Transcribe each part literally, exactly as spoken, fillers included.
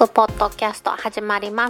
クポッドキャスト始まります。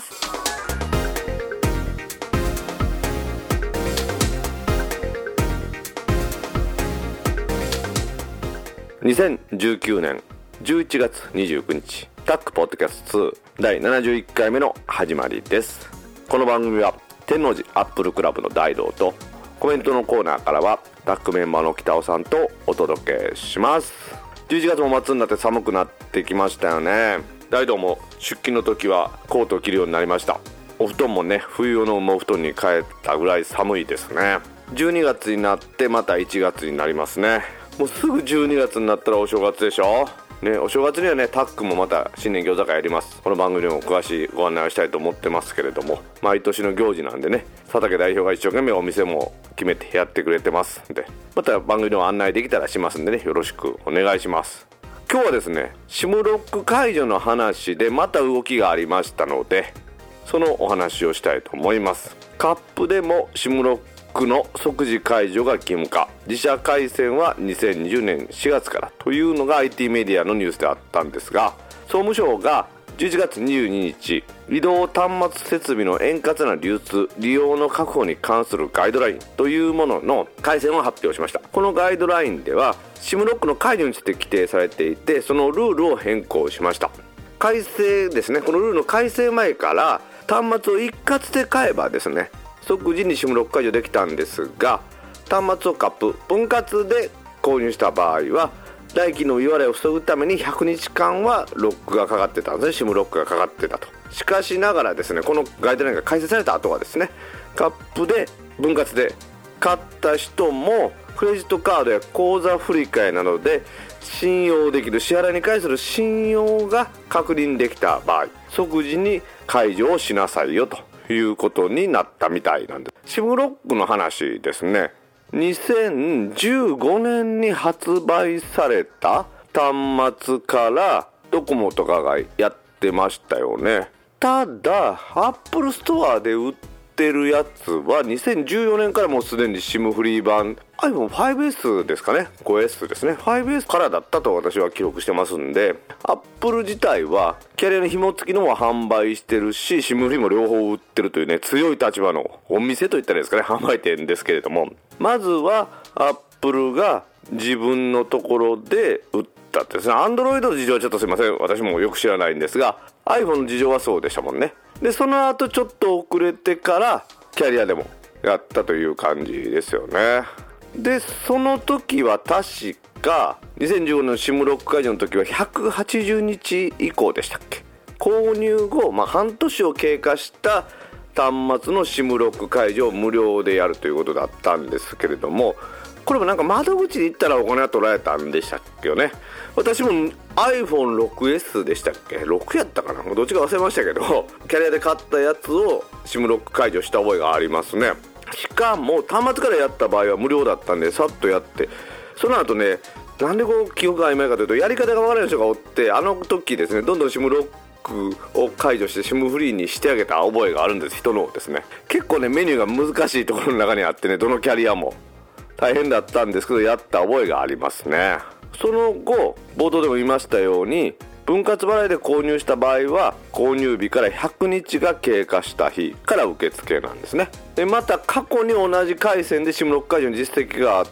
にせんじゅうきゅうねんじゅういちがつにじゅうくにち、タックポッドキャストにだいななじゅういっかいめの始まりです。この番組は天王寺アップルクラブの大道とコメントのコーナーからはタックメンバーの北尾さんとお届けします。じゅういちがつも末になって寒くなってきましたよね。大道も出勤の時はコートを着るようになりました。お布団もね、冬用の羽毛布団に変えたぐらい寒いですね。じゅうにがつになってまたいちがつになりますね。もうすぐじゅうにがつになったらお正月でしょね。お正月にはね、タックもまた新年餃子会やります。この番組でも詳しいご案内をしたいと思ってますけれども、毎年の行事なんでね、佐竹代表が一生懸命お店も決めてやってくれてますんで、また番組の案内できたらしますんでね、よろしくお願いします。今日はですね、シムロック解除の話でまた動きがありましたので、そのお話をしたいと思います。カップでもシムロックの即時解除が義務化、自社回線はにせんにじゅうねんしがつからというのが アイティー メディアのニュースであったんですが、総務省がじゅういちがつにじゅうににち、移動端末設備の円滑な流通利用の確保に関するガイドラインというものの改正を発表しました。このガイドラインではシムロックの解除について規定されていて、そのルールを変更しました。改正ですね。このルールの改正前から端末を一括で買えばですね、即時にシムロック解除できたんですが、端末をカップ分割で購入した場合は代金の未払いを防ぐためにひゃくにちかんはロックがかかってたんですね。シムロックがかかってたと。しかしながらですね、このガイドラインが改正された後はですね、カップで分割で買った人もクレジットカードや口座振替などで信用できる支払いに関する信用が確認できた場合、即時に解除をしなさいよということになったみたいなんです。シムロックの話ですね、にせんじゅうごねんに発売された端末からドコモとかがやってましたよね。ただアップルストアで売ってるやつはにせんじゅうよねんからもうすでに シム フリー版 アイフォンファイブエス ですかね、ファイブエス ですね、ファイブエス からだったと私は記録してますんで、アップル自体はキャリアの紐付きのも販売してるし シム フリーも両方売ってるというね、強い立場のお店といったらですかね、販売店ですけれども、まずはアップルが自分のところで売ったってですね。 Android の事情はちょっとすいません、私もよく知らないんですが iPhone の事情はそうでしたもんね。でその後ちょっと遅れてからキャリアでもやったという感じですよね。でその時は確かにせんじゅうごねんのシムロック解除の時はひゃくはちじゅうにち以降でしたっけ、購入後、まあ、半年を経過した端末のシムロック解除を無料でやるということだったんですけれども、これもなんか窓口に行ったらお金は取られたんでしたっけよね。私も アイフォンシックスエス でしたっけ、ろくやったかな、もうどっちか忘れましたけど、キャリアで買ったやつをシムロック解除した覚えがありますね。しかも端末からやった場合は無料だったんでさっとやって、その後ね、なんでこう記憶が曖昧かというと、やり方が分からない人がおって、あの時ですね、どんどんシムロックを解除してシムフリーにしてあげた覚えがあるんです。人のですね、結構ねメニューが難しいところの中にあってね、どのキャリアも大変だったんですけど、やった覚えがありますね。その後冒頭でも言いましたように、分割払いで購入した場合は購入日からひゃくにちが経過した日から受付なんですね。でまた過去に同じ回線でシムロック解除の実績があって、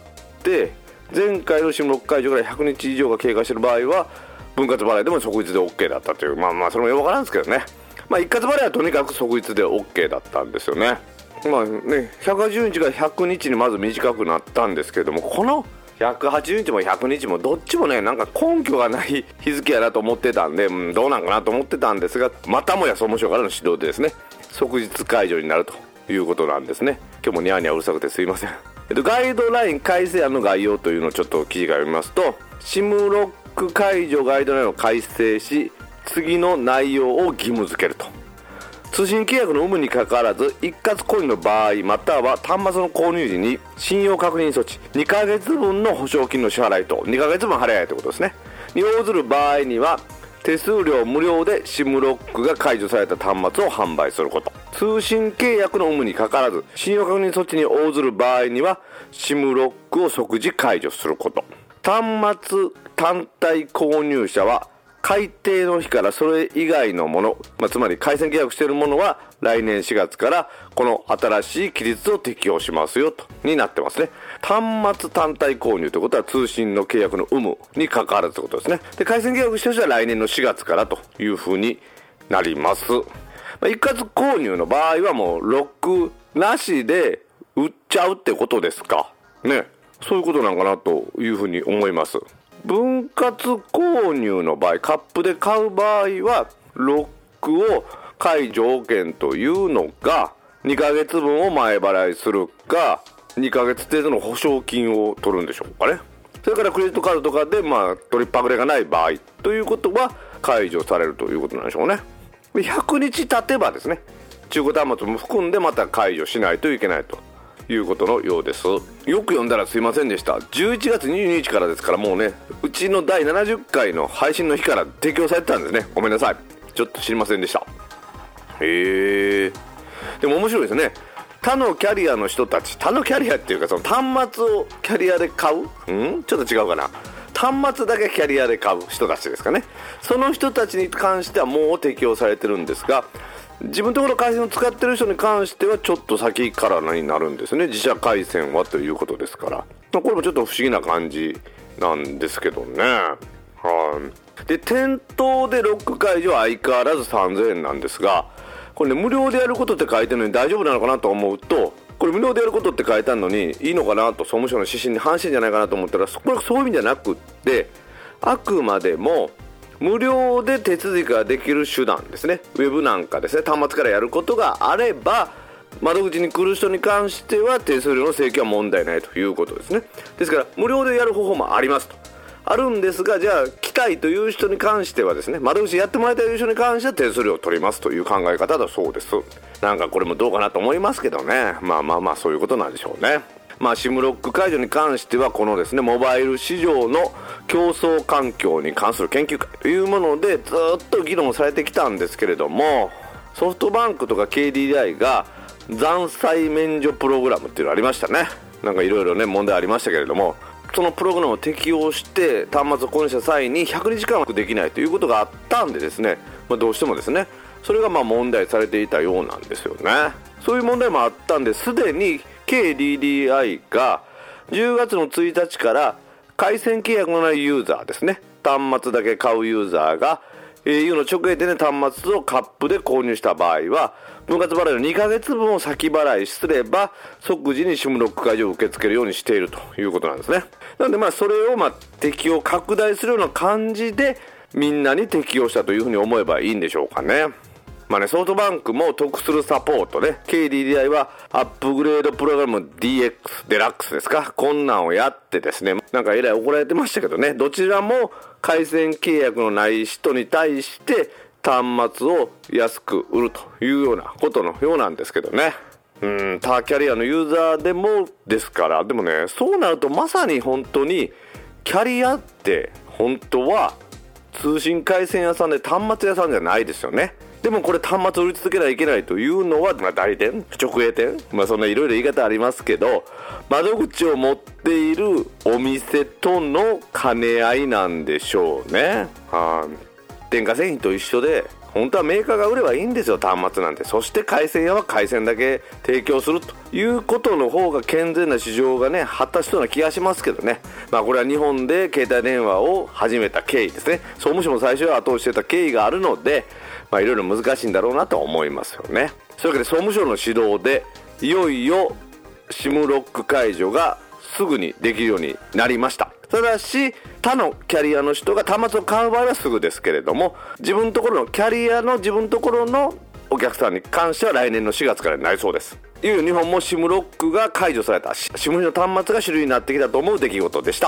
前回のシムロック解除からひゃくにち以上が経過している場合は分割払いでも即日で OK だったという、まあまあそれもよくわからんですけどね、まあ一括払いはとにかく即日で OK だったんですよね。まあね、ひゃくはちじゅうにちからひゃくにちにまず短くなったんですけれども、このひゃくはちじゅうにちもひゃくにちもどっちもね、なんか根拠がない日付やなと思ってたんで、うん、どうなんかなと思ってたんですが、またもや総務省からの指導でですね、即日解除になるということなんですね。今日もニャーニャーうるさくてすいません。えっと、ガイドライン改正案の概要というのをちょっと記事が読みますと、シムロック解除ガイドラインを改正し、次の内容を義務付けると。通信契約の有無にかかわらず一括購入の場合、または端末の購入時に信用確認措置にかげつぶんの保証金の支払いとにかげつぶん払えないということですねに応ずる場合には、手数料無料でシムロックが解除された端末を販売すること。通信契約の有無にかかわらず信用確認措置に応ずる場合にはシムロックを即時解除すること。端末単体購入者は改定の日からそれ以外のもの、まあ、つまり回線契約しているものは来年しがつからこの新しい規律を適用しますよとになってますね。端末単体購入ということは通信の契約の有無に関わらずということですね。で、回線契約してる人は来年のしがつからというふうになります。まあ、一括購入の場合はもうロックなしで売っちゃうってことですかね。そういうことなのかなというふうに思います。分割購入の場合、カップで買う場合はロックを解除権というのがにかげつぶんを前払いするかにかげつ程度の保証金を取るんでしょうかね。それからクレジットカードとかでまあ取りっぱぐれがない場合ということは解除されるということなんでしょうね。ひゃくにち経てばですね、中古端末も含んでまた解除しないといけないということのようです。よく読んだらすいませんでした。じゅういちがつにじゅうににちからですから、もうね、うちのだいななじゅっかいの配信の日から適用されてたんですね。ごめんなさい、ちょっと知りませんでした。へえ。でも面白いですね。他のキャリアの人たち、他のキャリアっていうかその端末をキャリアで買う、んちょっと違うかな、端末だけキャリアで買う人たちですかね。その人たちに関してはもう適用されてるんですが、自分のところ回線を使ってる人に関してはちょっと先からになるんですね。自社回線はということですから、これもちょっと不思議な感じなんですけどね。はい。で、店頭でロック解除は相変わらずさんぜんえんなんですが、これね、無料でやることって書いてるのに大丈夫なのかなと思うと、これ無料でやることって書いてあるのにいいのかなと、総務省の指針に反してんじゃないかなと思ったら、これはそういう意味じゃなくって、あくまでも無料で手続きができる手段ですね。ウェブなんかですね、端末からやることがあれば窓口に来る人に関しては手数料の請求は問題ないということですね。ですから無料でやる方法もありますと、あるんですが、じゃあ来たいという人に関してはですね、窓口やってもらいたいという人に関しては手数料を取りますという考え方だそうです。なんかこれもどうかなと思いますけどね。まあまあまあそういうことなんでしょうね。まあ、SIM ロック解除に関してはこのですね、モバイル市場の競争環境に関する研究会というものでずっと議論されてきたんですけれども、ソフトバンクとか ケーディーアイ が残債免除プログラムっていうのありましたね。なんかいろいろね問題ありましたけれども、そのプログラムを適用して端末を購入した際にひゃくにちかんできないということがあったんでですね、まあ、どうしてもですねそれがまあ問題されていたようなんですよね。そういう問題もあったんで、すでに ケーディーディーアイ がじゅうがつのついたちから回線契約のないユーザーですね、端末だけ買うユーザーが エーユー の直営店で端末をカップで購入した場合は分割払いのにかげつぶんを先払いすれば即時に SIM ロック解除を受け付けるようにしているということなんですね。なのでまあそれをまあ適用拡大するような感じでみんなに適用したというふうに思えばいいんでしょうかね。まあね、ソフトバンクも得するサポートね、ケーディーディーアイ はアップグレードプログラム ディーエックス デラックスですか、こんなんをやってですね、なんかえらい怒られてましたけどね、どちらも回線契約のない人に対して端末を安く売るというようなことのようなんですけどね。うん、他キャリアのユーザーでもですから、でもね、そうなるとまさに本当にキャリアって本当は通信回線屋さんで端末屋さんじゃないですよね。でもこれ端末を売り続けないといけないというのは、まあ、代理店、直営店、まあそんないろいろ言い方ありますけど、窓口を持っているお店との兼ね合いなんでしょうね。はあ、電化製品と一緒で本当はメーカーが売ればいいんですよ、端末なんて。そして回線屋は回線だけ提供するということの方が健全な市場がね発達しそうな気がしますけどね。まあこれは日本で携帯電話を始めた経緯ですね。総務省も最初は後押ししてた経緯があるので、まあいろいろ難しいんだろうなと思いますよね。そういうわけで総務省の指導でいよいよ SIM ロック解除がすぐにできるようになりました。ただし他のキャリアの人が端末を買う場合はすぐですけれども、自分のところのキャリアの自分のところのお客さんに関しては来年のしがつからになりそうです。いよいよ日本も SIM ロックが解除された SIM の端末が主流になってきたと思う出来事でした。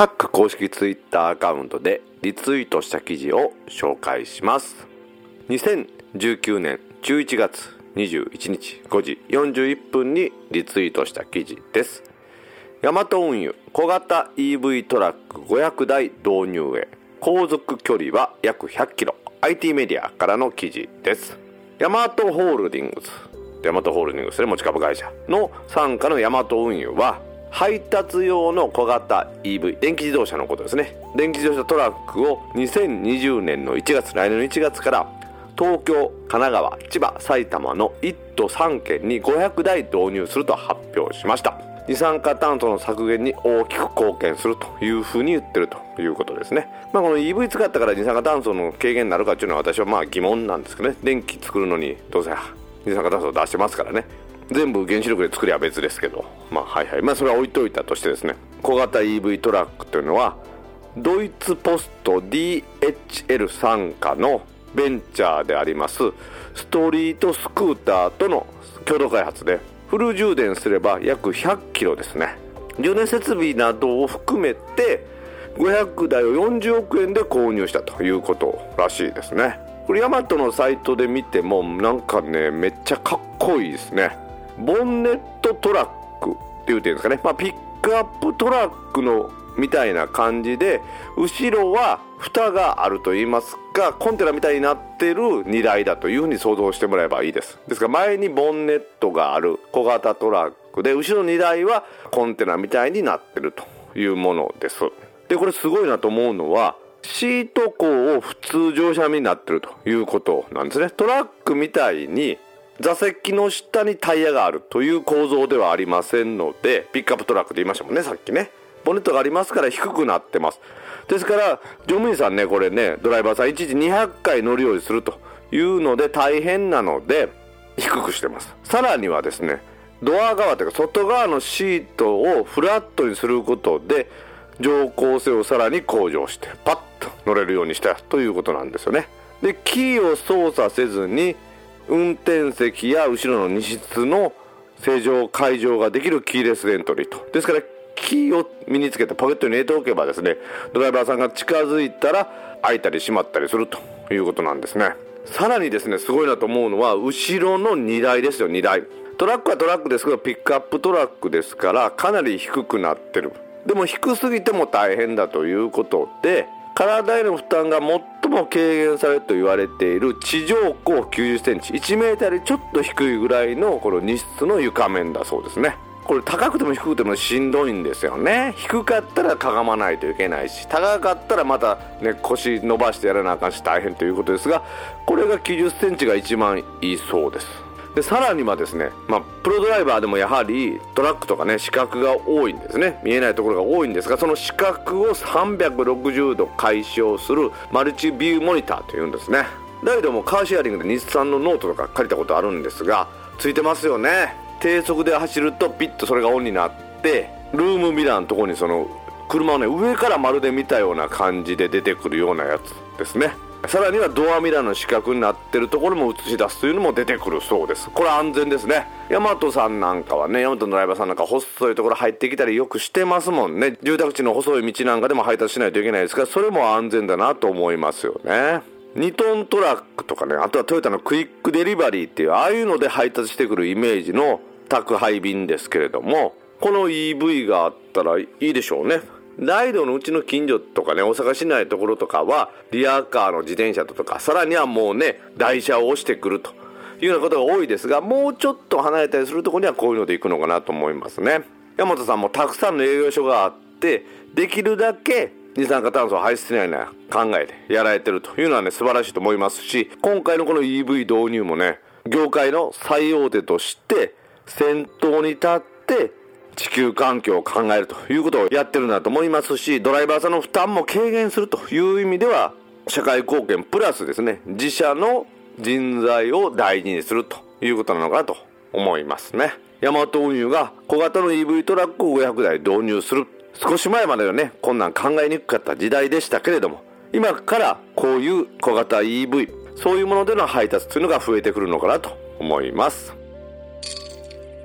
タック公式ツイッターアカウントでリツイートした記事を紹介します。にせんじゅうきゅうねんじゅういちがつにじゅういちにちごじよんじゅういっぷんにリツイートした記事です。ヤマト運輸小型 イーブイ トラックごひゃくだい導入へ、航続距離は約ひゃっキロ、 アイティー メディアからの記事です。ヤマトホールディングスヤマトホールディングスで持ち株会社の傘下のヤマト運輸は、配達用の小型 イーブイ 電気自動車のことですね。電気自動車トラックをにせんにじゅうねんのいちがつ、来年のいちがつから東京、神奈川、千葉、埼玉のいっ都さんけんにごひゃくだい導入すると発表しました。二酸化炭素の削減に大きく貢献するというふうに言ってるということですね。まあ、この イーブイ 使ったから二酸化炭素の軽減になるかっていうのは私はまあ疑問なんですけどね。電気作るのにどうせ二酸化炭素を出してますからね。全部原子力で作りゃ別ですけど、まあはいはい、まあそれは置いといたとしてですね、小型 イーブイ トラックというのはドイツポスト ディーエイチエル 傘下のベンチャーでありますストリートスクーターとの共同開発で、フル充電すれば約ひゃっキロですね。充電設備などを含めてごひゃくだいをよんじゅうおくえんで購入したということらしいですね。これヤマトのサイトで見てもなんかね、めっちゃかっこいいですね。ボンネットトラックっていう点ですかね、まあ、ピックアップトラックのみたいな感じで、後ろは蓋があると言いますか、コンテナみたいになってる荷台だというふうに想像してもらえばいいです。ですから前にボンネットがある小型トラックで、後ろ荷台はコンテナみたいになってるというものです。でこれすごいなと思うのは、シート高を普通乗車になってるということなんですね。トラックみたいに座席の下にタイヤがあるという構造ではありませんので、ピックアップトラックで言いましたもんね、さっきね。ボンネットがありますから低くなってます。ですから乗務員さんね、これね、ドライバーさんいちにちにひゃっかい乗るようにするというので大変なので低くしてます。さらにはですね、ドア側というか外側のシートをフラットにすることで乗降性をさらに向上してパッと乗れるようにしたということなんですよね。でキーを操作せずに運転席や後ろの荷室の正常解錠ができるキーレスエントリーと。ですからキーを身につけてポケットに入れておけばですね、ドライバーさんが近づいたら開いたり閉まったりするということなんですね。さらにですね、すごいなと思うのは後ろの荷台ですよ。荷台、トラックはトラックですけどピックアップトラックですからかなり低くなってる。でも低すぎても大変だということで、体への負担が最も軽減されると言われている地上高きゅうじゅっセンチ、いちメーターよりちょっと低いぐらいのこの荷室の床面だそうですね。これ高くても低くてもしんどいんですよね。低かったらかがまないといけないし、高かったらまたね腰伸ばしてやらなあかんし大変ということですが、これがきゅうじゅっセンチが一番いいそうです。でさらにはですね、まあ、プロドライバーでもやはりトラックとかね死角が多いんですね。見えないところが多いんですが、その死角をさんびゃくろくじゅうど解消するマルチビューモニターというんですね。ダイドもカーシェアリングで日産のノートとか借りたことあるんですが、ついてますよね。低速で走るとピッとそれがオンになって、ルームミラーのところにその車をね上からまるで見たような感じで出てくるようなやつですね。さらにはドアミラーの死角になってるところも映し出すというのも出てくるそうです。これ安全ですね。ヤマトさんなんかはね、ヤマトのドライバーさんなんか細いところ入ってきたりよくしてますもんね。住宅地の細い道なんかでも配達しないといけないですから、それも安全だなと思いますよね。にトントラックとかね、あとはトヨタのクイックデリバリーっていうああいうので配達してくるイメージの宅配便ですけれども、この イーブイ があったらいいでしょうね。ライドのうちの近所とかね、大阪市内のところとかはリアカーの自転車とか、さらにはもうね台車を押してくるというようなことが多いですが、もうちょっと離れたりするところにはこういうので行くのかなと思いますね。ヤマトさんもたくさんの営業所があって、できるだけ二酸化炭素を排出しないような考えでやられてるというのはね素晴らしいと思いますし、今回のこの イーブイ 導入もね、業界の最大手として先頭に立って地球環境を考えるということをやってるんだと思いますし、ドライバーさんの負担も軽減するという意味では社会貢献プラスですね、自社の人材を大事にするということなのかなと思いますね。ヤマト運輸が小型の イーブイ トラックをごひゃくだい導入する、少し前まではねこんなん考えにくかった時代でしたけれども、今からこういう小型 イーブイ、 そういうものでの配達というのが増えてくるのかなと思います。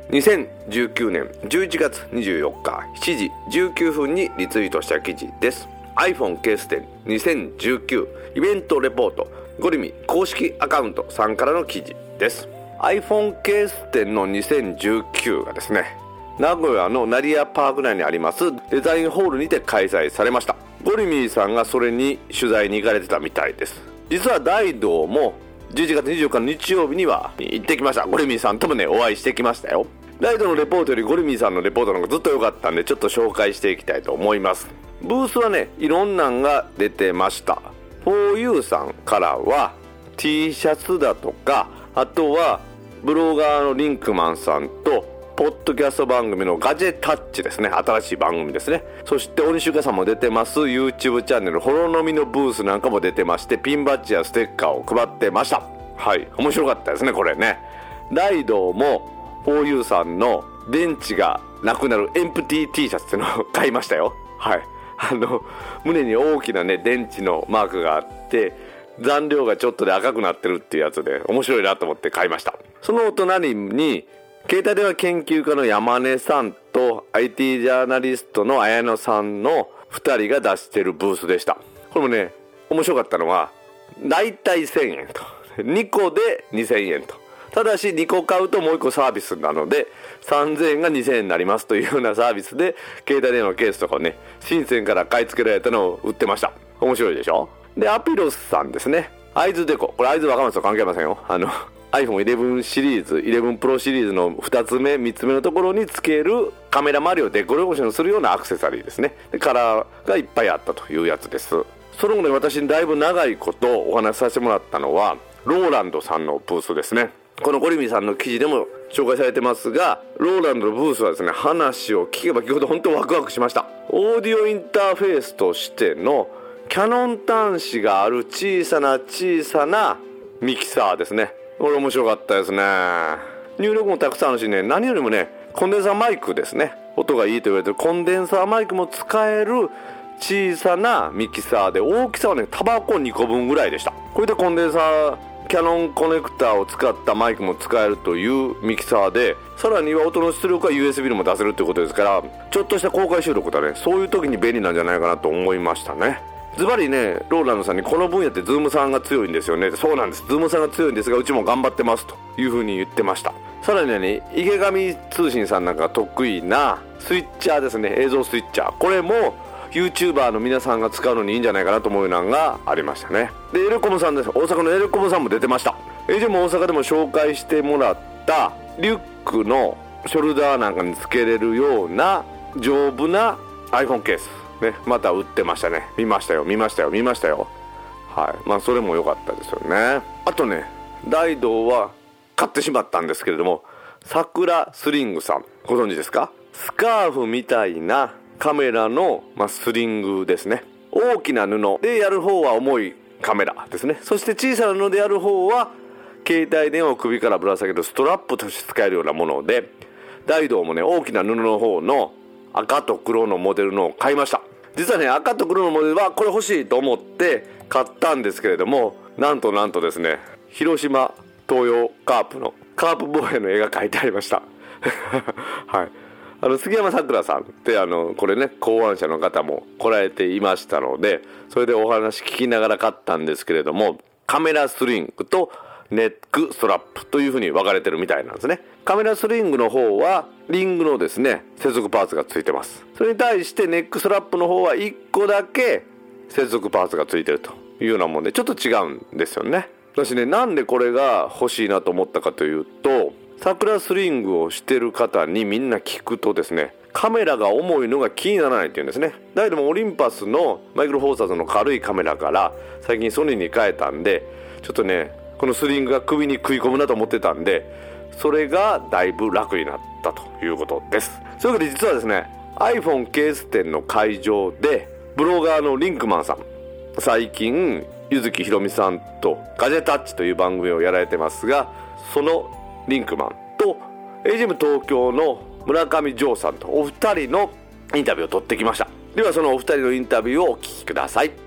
にせんじゅうきゅうねんじゅういちがつにじゅうよっかしちじじゅうきゅうふんにリツイートした記事です。 iPhone ケース展にせんじゅうきゅうイベントレポート、ゴリミ公式アカウントさんからの記事です。 iPhone ケース展のにせんじゅうきゅうがですね、名古屋の成屋パーク内にありますデザインホールにて開催されました。ゴリミーさんがそれに取材に行かれてたみたいです。実は大道もじゅういちがつにじゅうよっかの日曜日には行ってきました。ゴリミーさんともねお会いしてきましたよ。大道のレポートよりゴリミーさんのレポートの方がずっと良かったんで、ちょっと紹介していきたいと思います。ブースはねいろんなんが出てました。 フォーユー さんからは T シャツだとか、あとはブロガーのリンクマンさんとポッドキャスト番組のガジェタッチですね、新しい番組ですね。そして鬼シュガさんも出てます YouTube チャンネルホロノミのブースなんかも出てまして、ピンバッジやステッカーを配ってました。はい、面白かったですねこれね。大道も フォーユー さんの電池がなくなるエンプティー T シャツっていうのを買いましたよ。はい、あの胸に大きなね電池のマークがあって残量がちょっとで赤くなってるっていうやつで面白いなと思って買いました。そのお隣に携帯電話研究家の山根さんと アイティー ジャーナリストの綾野さんのふたりが出してるブースでした。これもね面白かったのはだいたいせんえんとにこでにせんえんと、ただしにこ買うともういっこサービスなのでさんぜんえんがにせんえんになりますというようなサービスで携帯電話ケースとかをね深センから買い付けられたのを売ってました。面白いでしょ。でアピロスさんですね、アイズデコ、これアイズ若松と関係ありませんよ。あのアイフォンイレブン シリーズ、イレブンプロシリーズのふたつめみっつめのところにつけるカメラ周りをデコレーションするようなアクセサリーですね。でカラーがいっぱいあったというやつです。その後ね私にだいぶ長いことお話しさせてもらったのはローランドさんのブースですね。このゴリミさんの記事でも紹介されてますが、ローランドのブースはですね、話を聞けば聞くほど本当ワクワクしました。オーディオインターフェースとしてのキャノン端子がある小さな小さなミキサーですね。これ面白かったですね。入力もたくさんあるしね、何よりもねコンデンサーマイクですね、音がいいと言われてるコンデンサーマイクも使える小さなミキサーで、大きさはねタバコにこぶんぐらいでした。これでコンデンサーキャノンコネクターを使ったマイクも使えるというミキサーで、さらには音の出力は ユーエスビー でも出せるということですから、ちょっとした公開収録だね、そういう時に便利なんじゃないかなと思いましたね。ズバリねローランドさんにこの分野ってズームさんが強いんですよね。そうなんです、ズームさんが強いんですがうちも頑張ってますというふうに言ってました。さらにはね池上通信さんなんか得意なスイッチャーですね、映像スイッチャー、これも YouTuber の皆さんが使うのにいいんじゃないかなと思うのがありましたね。でエレコムさんです、大阪のエレコムさんも出てました。以前も大阪でも紹介してもらったリュックのショルダーなんかにつけれるような丈夫な iPhone ケースね、また売ってましたね。見ましたよ見ましたよ見ましたよ。はい、まあそれも良かったですよね。あとね大道は買ってしまったんですけれども、桜スリングさんご存知ですか。スカーフみたいなカメラの、まあ、スリングですね。大きな布でやる方は重いカメラですね。そして小さな布でやる方は携帯電話を首からぶら下げるストラップとして使えるようなもので、大道もね大きな布の方の赤と黒のモデルのを買いました。実はね赤と黒のモデルはこれ欲しいと思って買ったんですけれども、なんとなんとですね広島東洋カープのカープ防衛の絵が描いてありましたはい、あの杉山さくらさんってあのこれね考案者の方も来られていましたので、それでお話聞きながら買ったんですけれども、カメラスリングとネックストラップという風に分かれてるみたいなんですね。カメラスリングの方はリングのですね接続パーツがついてます。それに対してネックストラップの方はいっこだけ接続パーツがついてるというようなもんでちょっと違うんですよね。私ねなんでこれが欲しいなと思ったかというと、桜スリングをしてる方にみんな聞くとですね、カメラが重いのが気にならないっていうんですね。だけどもオリンパスのマイクロフォーサーズの軽いカメラから最近ソニーに変えたんで、ちょっとねこのスリングが首に食い込むなと思ってたんで、それがだいぶ楽になったということです。そういうわけで実はですね iPhone ケース展の会場でブロガーのリンクマンさん、最近柚木ひろみさんとガジェタッチという番組をやられてますが、そのリンクマンと エージェム 東京の村上城さんとお二人のインタビューを取ってきました。ではそのお二人のインタビューをお聞きください。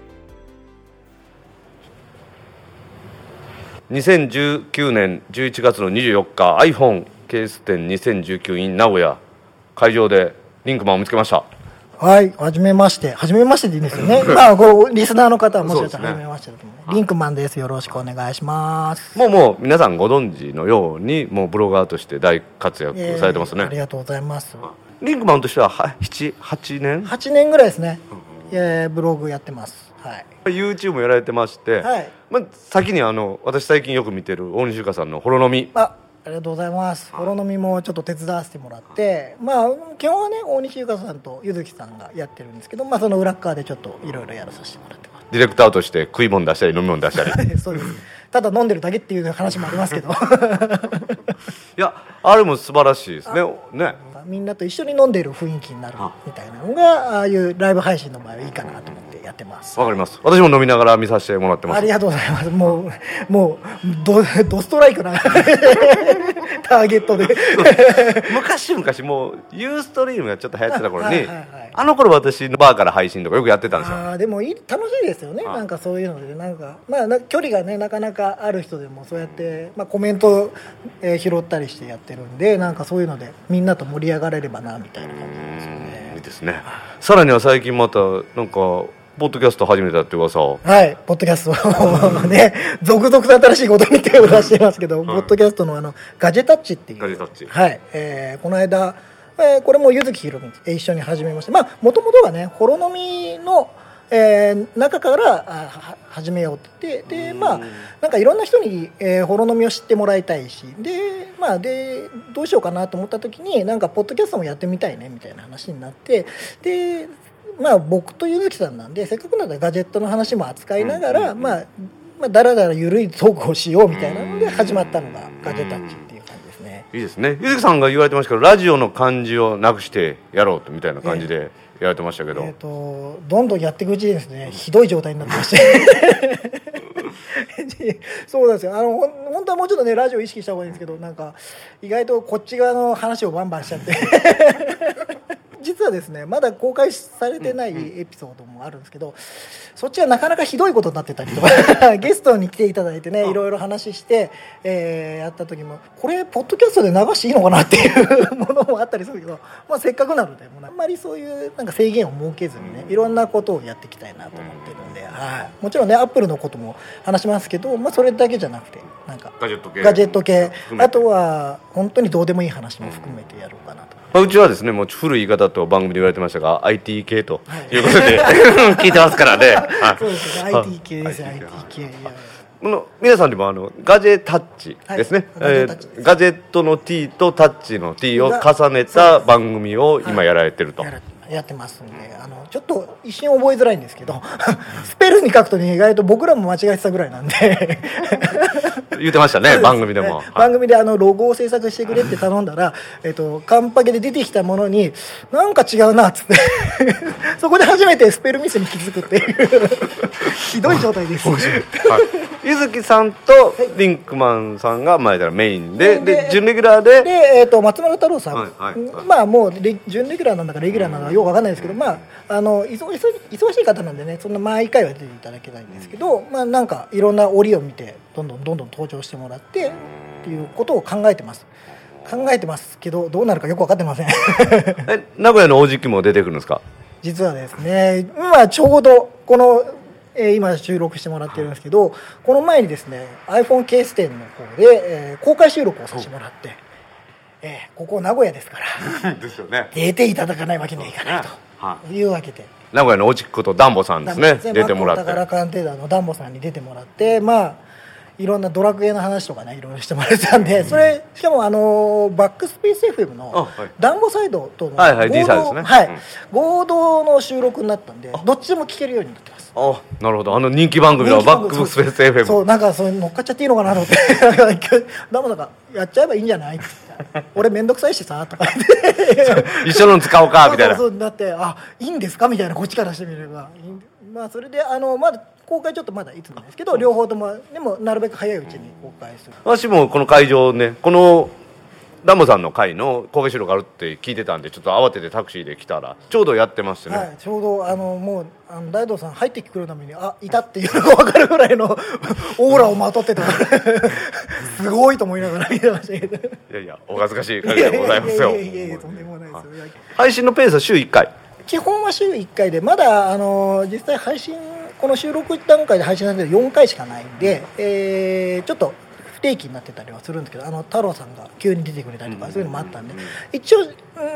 にせんじゅうきゅうねんじゅういちがつのにじゅうよっか iPhone ケース展にせんじゅうきゅう in 名古屋会場でリンクマンを見つけました。 はい、はじめまして。はじめましてでいいんですよね。まあ、こうリスナーの方はもしかしたらはじめましてだと思う。リンクマンです。よろしくお願いします。 もうもう皆さんご存知のように、もうブロガーとして大活躍されてますね。 えー、ありがとうございます。 リンクマンとしてはなな、はちねん ? はち 年ぐらいですね。えー、ブログやってます。はい。 YouTube もやられてまして、はい、まあ、先にあの私最近よく見てる大西ゆかさんのほろ飲み。 あありがとうございます。ほろ飲みもちょっと手伝わせてもらって、まあ基本はね大西ゆかさんとゆずきさんがやってるんですけど、まあその裏側でちょっといろいろやらさせてもらってます。 ディレクターとして食い物出したり飲み物出したりそうです。ただ飲んでるだけっていう話もありますけどいやあれも素晴らしいですね。ね、 みんなと一緒に飲んでる雰囲気になるみたいなのがああいうライブ配信の場合はいいかなと思ってやってます。 わかります。私も飲みながら見させてもらってます。 ありがとうございます。もうもう ド, ドストライクなターゲットで昔々もうユーストリームがちょっと流行ってた頃に、はいはいはい、あの頃私のバーから配信とかよくやってたんですよ。 あでもいい楽しいですよね。なんかそういうのでなんか、まあ、な距離がねなかなかある人でもそうやって、まあ、コメント、えー、拾ったりしてやってるんで、なんかそういうのでみんなと盛り上がれればなみたいな感じですよね。 いいですね。さらには最近またなんかポッドキャスト始めたって噂を。 はい、ポッドキャストね、続々と新しいことに手を出していますけど、はい、ポッドキャストのあのガジェタッチっていう、 ガジェタッチ、 はい、えー、この間、えー、これも柚木ひろみ一緒に始めました。まあ元々はねほろ飲みの、えー、中からあ始めようってででまあなんかいろんな人に、えー、ほろ飲みを知ってもらいたいし、でまあでどうしようかなと思った時になんかポッドキャストもやってみたいねみたいな話になって、でまあ、僕とゆずきさんなんでせっかくならガジェットの話も扱いながら、まあまあ、だらだらゆるいトークをしようみたいなので始まったのがガジェタッチっていう感じですね。 いいですね。ゆずきさんが言われてましたけどラジオの感じをなくしてやろうとみたいな感じで、えーやられてましたけど、 えー、とどんどんやっていくうちにですねひどい状態になってましてそうなんですよ。あの本当はもうちょっとねラジオ意識した方がいいんですけど、なんか意外とこっち側の話をバンバンしちゃって実はですねまだ公開されてないエピソードもあるんですけど、そっちはなかなかひどいことになってたりとかゲストに来ていただいてねいろいろ話して、えー、やった時もこれポッドキャストで流していいのかなっていうものもあったりするけど、まあ、せっかくなのであんまりそういうなんか制限を設けずにねいろんなことをやっていきたいなと思ってるんで、はい、もちろんねアップルのことも話しますけど、まあ、それだけじゃなくてなんかガジェット系、 ガジェット系あとは本当にどうでもいい話も含めてやろうかなと。 まあ、うちはですねもう古い言い方と番組で言われてましたが アイティー 系ということで、はい、聞いてますからねそうですね アイティー 系です アイティー 系。いやこの皆さんにもあのガジェタッチですね、はい、えー、ガジェットの T とタッチの T を重ねた番組を今やられてると、はい、 やってますんで、あのちょっと一瞬覚えづらいんですけどスペルに書くとね意外と僕らも間違えてたぐらいなんで言ってましたね番組でも、はい、 番組であのロゴを制作してくれって頼んだら、えっと、カンパケで出てきたものになんか違うなっつってそこで初めてスペルミスに気づくっていうひどい状態です、はい、 ゆずきさんとリンクマンさんが前からメインで、で準レギュラーで、 で、えー、と松村太郎さん、はいはいはい、まあもう準レギュラーなんだかレギュラーなのかよく分かんないですけど、まあ、あの 忙, 忙しい方なんでねそんな毎回は出ていただけないんですけど、まあ、なんかいろんな折を見てどんどんどんどん登場してもらってっていうことを考えてます考えてますけどどうなるかよく分かってませんえ名古屋の大関も出てくるんですか？ 実はですね今ちょうどこの、えー、今収録してもらってるんですけど、この前にですね iPhone ケース店の方で、えー、公開収録をさせてもらって、えー、ここ名古屋ですからですよね、 出ていただかないわけにはいかないというわけで、 名古屋のおちっことダンボさんですね出てもらって、 宝鑑定団のダンボさんに出てもらって、まあいろんなドラクエの話とかねいろいろしてもらってたんで、それしかもあのバックスペース エフエム のダンボサイドとの合同の収録になったんで、どっちでも聞けるようになってます。 あ、なるほど。あの人気番組のバックスペース エフエム、 そうなんかそれ乗っかっちゃっていいのかなと思ってダンボなんかやっちゃえばいいんじゃないって俺めんどくさいしさとか一緒の使おうかみたいな、 そうそうなって、あいいんですかみたいな、こっちからしてみれば、まあそれであのまだ公開ちょっとまだいつもですけど、両方ともでもなるべく早いうちに公開する。 私もこの会場ね、このダンボさんの会の公開収録あるって聞いてたんで、ちょっと慌ててタクシーで来たらちょうどやってましてね、 はい、ちょうどあのもうあの大道さん入ってくるためにあいたっていうのが分かるぐらいのオーラをまとってたすごいと思いながら見てましたけど、いやいやお恥ずかしい限りでございますよ。 いやいやいやいやとんでもないですよ。 配信のペースは週いっかい、 基本は週いっかいで、まだあの実際配信この収録段階で配信なんでよんかいしかないんで、えー、ちょっと不定期になってたりはするんですけど、あの太郎さんが急に出てくれたりとか、うん、そういうのもあったんで、一応、うん、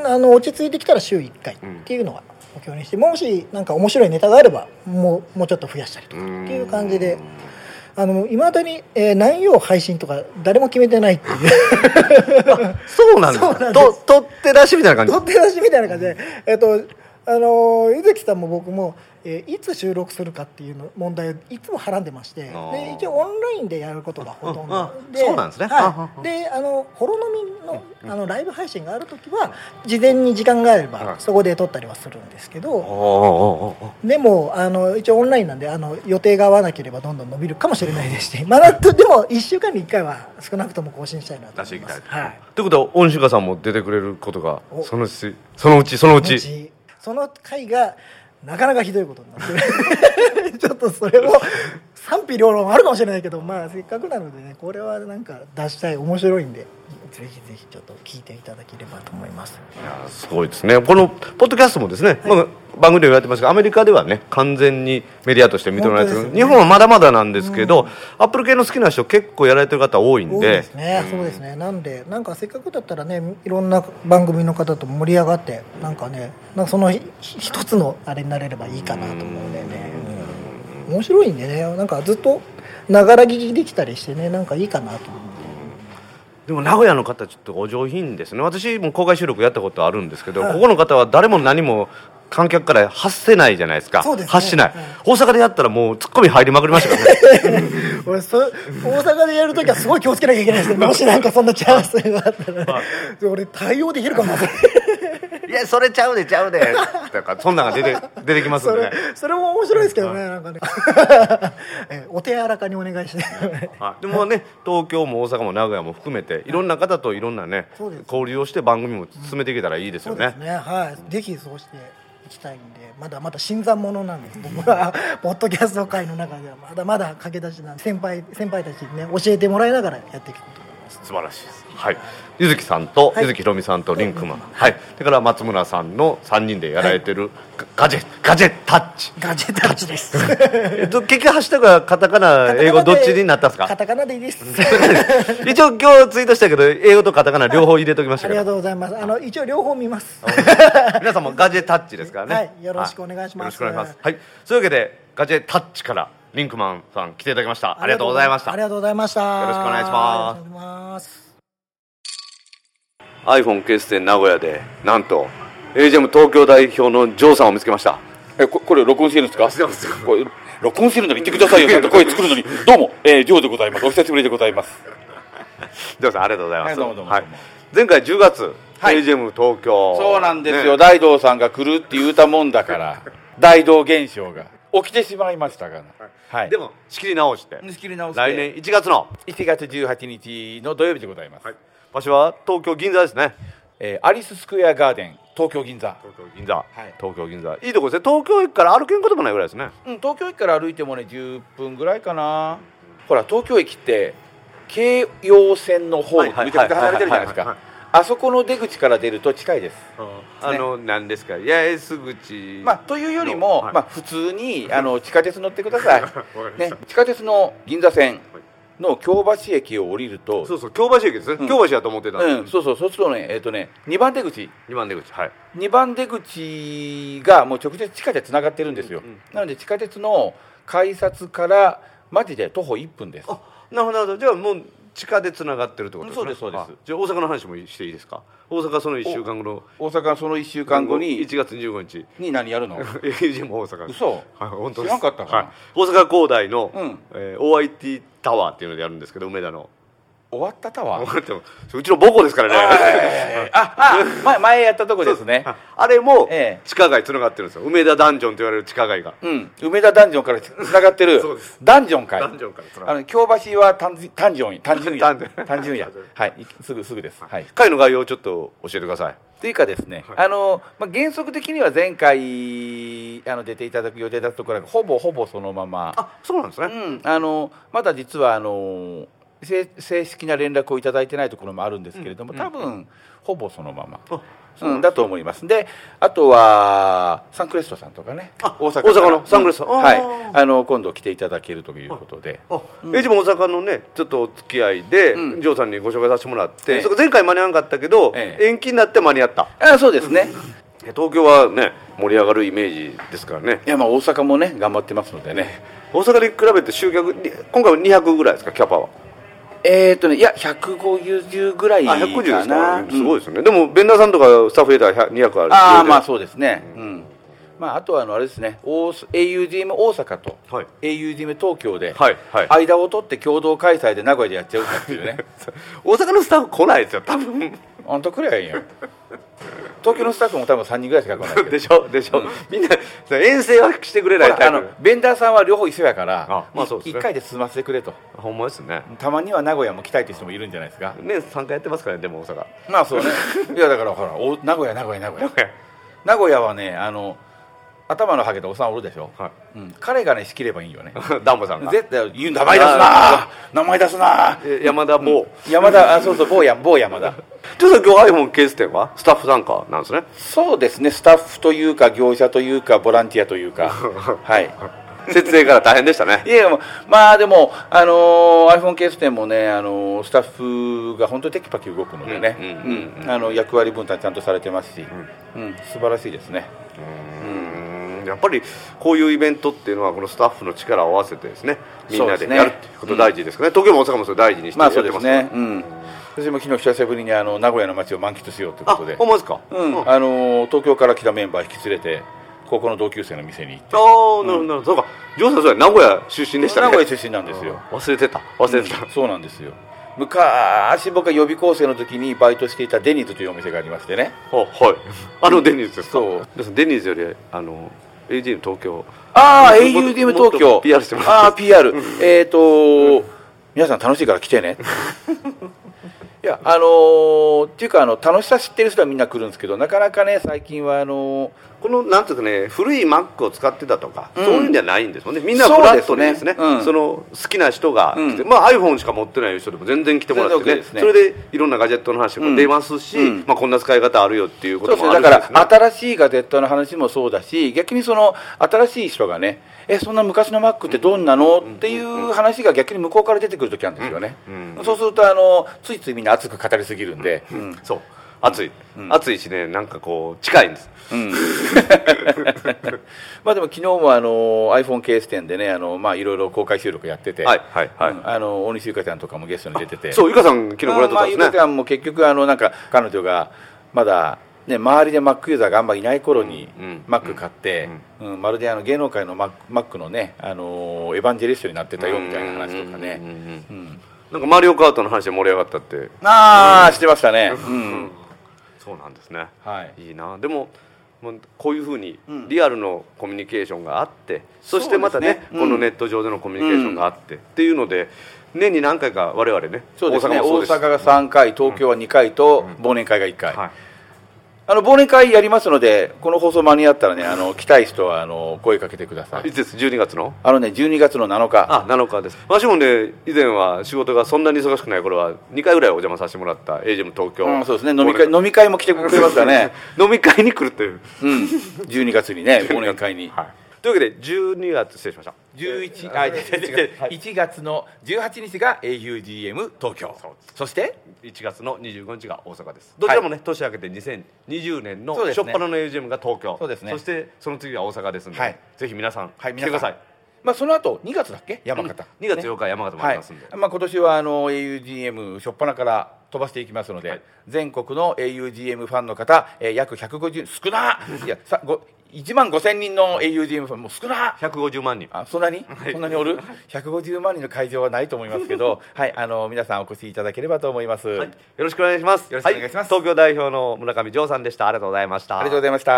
あの落ち着いてきたら週いっかいっていうのは目標にして、もしなんか面白いネタがあればもう、もうちょっと増やしたりとかっていう感じで、あのいまだに、えー、何曜配信とか誰も決めてないっていうそうなんですか。と取って出しみたいな感じ、 取って出しみたいな感じで、えっとあのゆずきさんも僕も、えー、いつ収録するかっていうの問題をいつもはらんでまして、で一応オンラインでやることがほとんどで、 そうなんですね、 はい、であのホロノミの、あのライブ配信があるときは事前に時間があればそこで撮ったりはするんですけど、でもあの一応オンラインなんであの予定が合わなければどんどん伸びるかもしれないですし、まだでもいっしゅうかんにいっかいは少なくとも更新したいなと思います。はい、 ということは恩師さんも出てくれることがそのうちそのうちそのうちその回がなかなかひどいことになってるちょっとそれも賛否両論あるかもしれないけど、まあせっかくなのでね、これはなんか出したい、面白いんでぜひぜひちょっと聞いていただければと思います。 いやすごいですね。このポッドキャストもですね、はい、まあ、番組で言われてますがアメリカではね完全にメディアとして認められてる、ね、日本はまだまだなんですけど、うん、アップル系の好きな人結構やられてる方多いんで、多いですね、うん、そうですね。なんでなんかせっかくだったらね、いろんな番組の方と盛り上がってなんかね、なんかその一つのあれになれればいいかなと思うんでね、うん、面白いんでね、なんかずっとながら聞きできたりしてね、なんかいいかなと思って。 でも名古屋の方ちょっとお上品ですね。私も公開収録やったことあるんですけど、はい、ここの方は誰も何も観客から発せないじゃないですか。 そうですね、 発しない、はい、大阪でやったらもうツッコミ入りまくりましたからね俺そ大阪でやるときはすごい気をつけなきゃいけないですねもしなんかそんなチャンスがあったら、はい、俺対応できるかないやそれちゃうでちゃうでだからそんなのが出て出てきますんでね。 それ、それも面白いですけどね、なんかねお手柔らかにお願いして、 はい、でもね東京も大阪も名古屋も含めていろんな方といろんなね交流をして番組も進めていけたらいいですよね。 そうですね、はい、ぜひそうしていきたいんで、まだまだ新参者なんです僕はポッドキャスト界の中ではまだまだ駆け出しなんで、先輩先輩たちにね教えてもらいながらやっていくことになります。 素晴らしいです。はい、ゆずきさんと、はい、ゆずきひろみさんとリンクマン、はい、それから松村さんのさんにんでやられてる、はい、ガジェガジェタッチガジェタッチですえっと結局ハッシュタグはカタカナ英語どっちになったんですか？ カタカナでいいです一応今日ツイートしたけど英語とカタカナ両方入れときましたから、 ありがとうございます。あの一応両方見ます皆さんもガジェタッチですからね、 はい、よろしくお願いします。 よろしくお願いします。はい、そういうわけでガジェタッチからリンクマンさん来ていただきました。ありがとうございました。 ありがとうございました。 よろしくお願いします。 お願いします。 iPhone 決戦名古屋でなんと エージェム 東京代表のジョーさんを見つけました。 え こ, これ録音してるんですか？これ録音してるのに言ってくださいよ。ちゃんと声作るのにどうも、えー、ジョーでございます。お久しぶりでございます。 ジョーさんありがとうございます。 はい、どうもどうも、 はい、前回じゅうがつ、はい、エージェム 東京そうなんですよ、ね、大道さんが来るって言うたもんだから大道現象が起きてしまいましたから、 はい、でも仕切り直して仕切り直して来年いちがつのいちがつじゅうはちにちの土曜日でございます、はい、 場所は東京銀座ですね、 えー、アリススクエアガーデン東京銀座東京銀座、はい、東京銀座いいとこですね。東京駅から歩けんこともないぐらいですね。 うん、東京駅から歩いてもねじゅっぷんぐらいかな。ほら東京駅って京葉線の方にめちゃくちゃ離れてるじゃないですか。あそこの出口から出ると近いです。 あの何ですか、八重洲口、 まあというよりも、はい、まあ普通にあの地下鉄乗ってください。ね、地下鉄の銀座線の京橋駅を降りると、 そうそう京橋駅ですね。うん、京橋だと思ってたんです、 うん、そうそうそうするとねえっ、ー、とねにばん出口にばん出口はいにばん出口がもう直接地下でつながってるんですよ。うんうん、なので地下鉄の改札からマジで徒歩いっぷんです。 あ、なるほどなるほど。じゃあもう地下でつながってるってことですね。 そうですそうです。 じゃあ大阪の話もしていいですか？大阪そのいっしゅうかんごの大阪そのいっしゅうかんごにいちがつにじゅうごにちに何やるの？ エージェム 大阪。 嘘？ はい、本当です。 知らんかったかな、はい、 大阪工大の、 うん、 えー、オーアイティー タワーっていうのでやるんですけど、梅田の終わったタワーうちの母校ですからね。 ああ前前やったとこですね。 あれもええ地下街つながってるんですよ。梅田ダンジョンと言われる地下街が、 うん、梅田ダンジョンからつながってるそうですダンジョンかい。 ダンジョンからつながあの京橋は単純単純単純や単純単純やはいすぐすぐです。はい会の概要をちょっと教えてください。 というかですね、 はいあのまあ、原則的には前回あの出ていただく予定だったところがほぼほぼそのまま、 あ、そうなんですね。 うん、あのまだ実はあの正正式な連絡をいただいてないところもあるんですけれども、 うん多分ほぼそのまま、 あうん、だと思います。であとはサンクレストさんとかね、 あ大阪大阪のサンクレストうんあーはい、あの今度来ていただけるということで、 あ、えじも大阪のねちょっとお付き合いで、 うんジョーさんにご紹介させてもらって、 ええそこ前回間に合わなかったけど、 ええ延期になって間に合った。 あそうですね、 東京はね盛り上がるイメージですからね。 いやまあ大阪もね頑張ってますのでね、 大阪に比べて集客に今回はにひゃくぐらいですか、キャパは。 えーっとねいやひゃくごじゅうぐらいかあ、 な。 ひゃくごじゅうですか、 うんすごいですよね。でもベンダーさんとかスタッフ入れたらにひゃくある。 ああまあそうですね、うんまあ、あとはあのあれですね、オー エーユージーエム 大阪と、 はいエーユージーエム 東京で、 はいはい間を取って共同開催で名古屋でやっちゃうかっていうね大阪のスタッフ来ないですよ多分。 あんたくらいやんよ東京のスタッフも多分さんにんぐらいしか来ないけどでしょでしょ、うん、みんな遠征はしてくれないタイプ。 あのベンダーさんは両方一緒やからあまあそうですねいっかいで済ませてくれと。 ほんまですね。 たまには名古屋も来たいという人もいるんじゃないですか。 ねさんかいやってますからね、でも大阪。 まあそうねいやだからほらお名古屋名古屋名古屋名古屋はねあの頭のハゲたおっさんおるでしょ、 はいうん、彼がね仕切ればいいよねダンボさんが絶対言う名前出すな名前出すなえ山田某、 山田あそうそう某や某山田ちょっと今日 iPhone ケース店はスタッフ参加なんですね。 そうですね、スタッフというか業者というかボランティアというかはい設営から大変でしたね。 いやまあでも、あのー、iPhone ケース店もね、あのースタッフが本当にテキパキ動くのでね、 うんうんうんうんうんあの役割分担ちゃんとされてますし、うん素晴らしいですね。 うんやっぱりこういうイベントっていうのはこのスタッフの力を合わせてですね、みんなでそうですねやるっていうこと大事ですかね。東京も大阪もそれ大事にしてまあやってますそうですね、うん、私も昨日久しぶりにあの名古屋の街を満喫しようというあことで、 ほんまですか。 うんああのー東京から来たメンバー引き連れて高校の同級生の店に行って、 あーなるほどなるほど、そうか。ジョーさんそれ名古屋出身でしたね。 名古屋出身なんですよ。 忘れてた忘れてた、 うんそうなんですよ。昔僕が予備校生の時にバイトしていたデニーズというお店がありましてね、 あはいあのデニーズですか。 そうですデニーズよりあの エージーエム 東京ああ、 もっとエーユーディーエムもっと東京。 ピーアール してもらってああ、ピーアール。えっと、皆さん楽しいから来てね。いや、あのー、っていうか、あの、楽しさ知ってる人はみんな来るんですけど、なかなかね、最近は、あのー、 このなんていうかね、古い Mac を使ってたとか、 うんそういうんじゃないんですもんね。みんなフラットにですね、 そうですねうんその好きな人が来て、 うんまあ iPhone しか持ってない人でも全然来てもらってね、 全然 OK ですねそれでいろんなガジェットの話とか出ますし、 うんまあこんな使い方あるよっていうことそうですね、だもあるんですね。 から、新しいガジェットの話もそうだし、逆にその、新しい人がね、え、そんな昔の Mac ってどんなのっていう話が逆に向こうから出てくるときなんですよね。 うんそうすると、あの、ついついみんな熱く語りすぎるんで、うんそう暑い、 うん暑いしね、なんかこう近いんです。 うんまあでも昨日もあの iPhone ケース店でね、あのまあいろいろ公開収録やってて、 はいはいはい、 うんあの大西ゆかちゃんとかもゲストに出てて、 そうゆかさん昨日ご覧になったんですね。 まあゆかちゃんも結局あのなんか彼女がまだね周りで Mac ユーザーがあんまりいない頃にうん Mac 買って、うんまるであの芸能界の Mac, Mac のねあのエヴァンジェリストになってたよみたいな話とかね、 うんうんうんうんうんなんかマリオカートの話で盛り上がったって。 ああしてましたね。うんそうなんですね。 はい。 いいな。でももうこういうふうにうんリアルのコミュニケーションがあって、そしてまたねそうですねうんこのネット上でのコミュニケーションがあって、っていうので年に何回か我々ね、 そうですね。大大阪もそうです阪がさんかい、東京はにかいと忘年会がいっかい。 はい、 あの忘年会やりますので、この放送間に合ったらね、あの来たい人はあの声かけてください。 いつですじゅうにがつのあのね、じゅうにがつのなのか、 あなのかです。私もね以前は仕事がそんなに忙しくない頃はにかいぐらいお邪魔させてもらった エージェム 東京、 うん、そうですね、飲み会飲み会も来てくれますからね、 飲み会に来るという、 うん、じゅうにがつにね、忘年会に。 はい、というわけでじゅうにがつ失礼しましたじゅういちあいちがつのじゅうはちにちが エーユージーエム 東京、そしていちがつのにじゅうごにちが大阪です。どちらもね、年明けてにせんにじゅうねんのそうですね初っ端の エージェム が東京、 そうですねそしてその次は大阪ですので、 はいぜひ皆さん、 はい来てください。 まあ、その後にがつだっけ、山形、 にがつようか山形もありますんで、 はいまあ、今年はあの エーユージーエム 初っ端から飛ばしていきますので、 はい全国の エーユージーエム ファンの方、えー約ひゃくごじゅう少ないやさごいちまんごせんにんの エーユーディーエム ファンもう少なひゃくごじゅうまんにん。 あそんなに、はい、そんなにおるひゃくごじゅうまんにんの会場はないと思いますけどはいあの皆さんお越しいただければと思います、はい、 よろしくお願いします。 よろしくお願いします、 はい、東京代表の村上城さんでした。ありがとうございました。 ありがとうございました。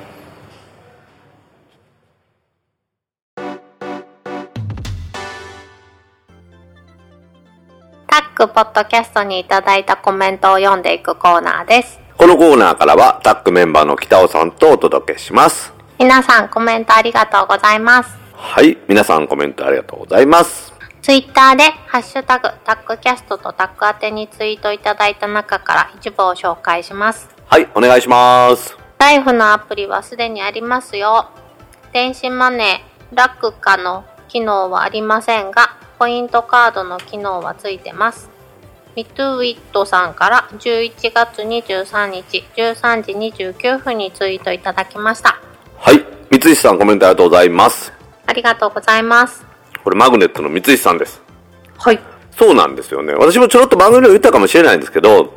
タックポッドキャストにいただいたコメントを読んでいくコーナーです。 このコーナーからはタックメンバーの北尾さんとお届けします。 皆さんコメントありがとうございます。 はい、皆さんコメントありがとうございます。 ツイッターでハッシュタグタックキャストとタック宛てにツイートいただいた中から一部を紹介します。 はい、お願いします。 ライフのアプリはすでにありますよ。電子マネー、ラクカの機能はありませんが、ポイントカードの機能はついてます。ミトゥウィットさんからじゅういちがつにじゅうさんにちじゅうさんじにじゅうきゅうふんにツイートいただきました。 はい、三石さんコメントありがとうございます。 ありがとうございます。 これマグネットの三石さんです。 はい。 そうなんですよね。私もちょろっと番組で言ったかもしれないんですけど、 うん。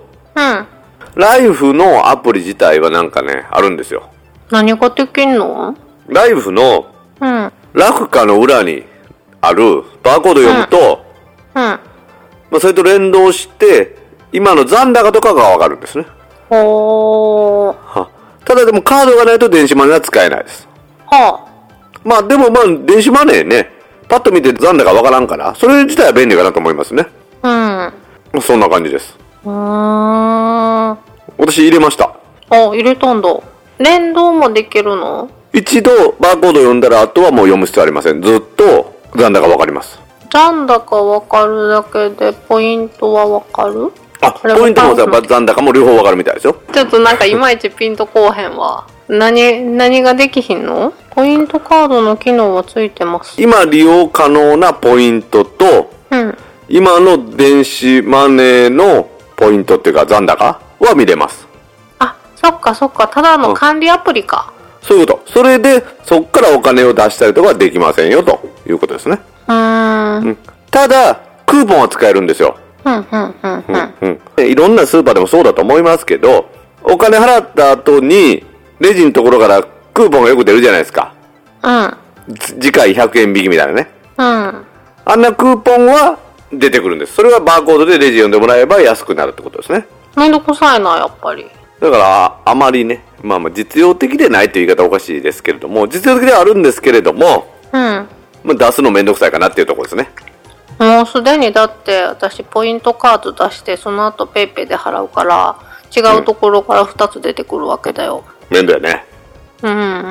ライフのアプリ自体はなんかね、あるんですよ。 何ができんの？ ライフの、 うん。 ラクカの裏にあるバーコード読むと、 うん。うんまあ、それと連動して今の残高とかがわかるんですね。 ほー。 はただでもカードがないと電子マネーは使えないです。 はあ。 まあでもまあ電子マネーね、パッと見て残高わからんから、それ自体は便利かなと思いますね。 うん。 そんな感じです。 うーん。 私入れました。 あ、入れたんだ。連動もできるの？ 一度バーコード読んだらあとはもう読む必要ありません。ずっと残高わかります。 残高わかるだけでポイントはわかる？ あ、ポイントも残高も両方わかるみたいですよ。 ちょっとなんかいまいちピンとこうへんわ。何、何ができひんの？ポイントカードの機能はついてます。 今利用可能なポイントと、 うん。 今の電子マネーのポイントっていうか残高は見れます。 あ、そっかそっか。ただの管理アプリか。 そういうこと。それで、そっからお金を出したりとかはできませんよ、ということですね。 うーん。 うん、ただ、クーポンは使えるんですよ。 うん、うん、うん、うん。 うんうん、いろんなスーパーでもそうだと思いますけど、お金払った後に、レジのところからクーポンがよく出るじゃないですか。 うん。 次回ひゃくえん引きみたいなね。 うん。 あんなクーポンは出てくるんです。それはバーコードでレジ読んでもらえば安くなるってことですね。 めんどくさいな、やっぱり。 だから、あまりね、まあまあ実用的でないという言い方はおかしいですけれども、実用的ではあるんですけれども、 うん。 まあ、出すのめんどくさいかなっていうところですね。 もうすでにだって私ポイントカード出してその後ペイペイで払うから違うところからふたつ出てくるわけだよ。 面倒やね。 うん。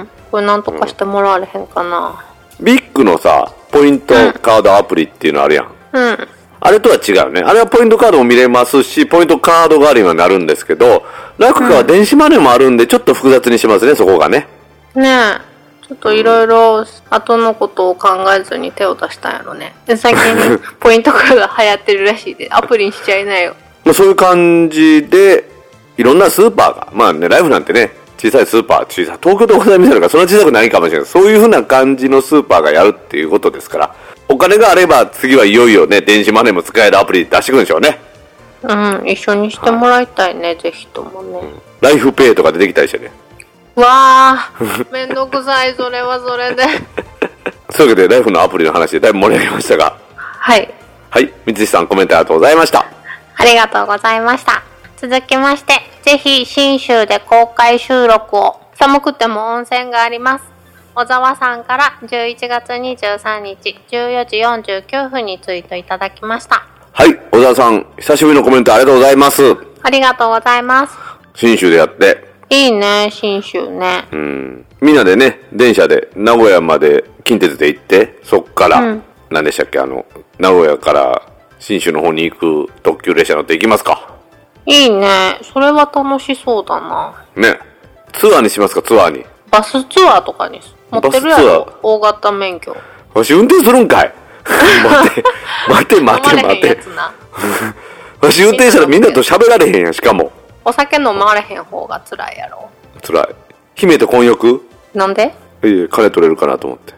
これなんとかしてもらわれへんかな。 ビッグのさ、ポイントカードアプリっていうのあるやん。 うん。 あれとは違うね。あれはポイントカードも見れますし、ポイントカード代わりにはなるんですけど、ラクカは電子マネーもあるんで、ちょっと複雑にしますね、そこがね。 ねえ。ちょっといろいろ後のことを考えずに手を出したんやろね。で最近ポイントカード流行ってるらしいで、アプリにしちゃいなよ。 まあそういう感じで、いろんなスーパーが、まあね、ライフなんてね、小さいスーパー、小さい、東京と大阪見せるからそんな小さくないかもしれない。そういうふうな感じのスーパーがやるっていうことですから、お金があれば次はいよいよね、電子マネーも使えるアプリ出してくるんでしょうね。 うん、一緒にしてもらいたいね、はい、ぜひともね、うん。 ライフペイとか出てきたりしてね。 わあ、めんどくさい、それはそれで。 そういうわけで、ライフのアプリの話でだいぶ盛り上げましたが。 はい。 はい、三石さんコメントありがとうございました。 ありがとうございました。続きまして、ぜひ信州で公開収録を。寒くても温泉があります。小沢さんからじゅういちがつにじゅうさんにちじゅうよじよんじゅうきゅうふんにツイートいただきました。 はい、小沢さん、久しぶりのコメントありがとうございます。 ありがとうございます。 信州でやって。 いいね、信州ね。 うん。みんなでね、電車で名古屋まで近鉄で行って、そっから、うん、何でしたっけ、あの、名古屋から信州の方に行く特急列車乗って行きますか。 いいね。それは楽しそうだな。 ね。ツアーにしますか、ツアーに。 バスツアーとかに持ってるやろ、大型免許。 わし運転するんかい。待て、待て、待て、待て。わし運転したらみんなと喋られへんやん、しかも。 お酒飲まれへん方が辛いやろ。 辛い。姫と混浴？ なんで？ いや、金取れるかなと思って。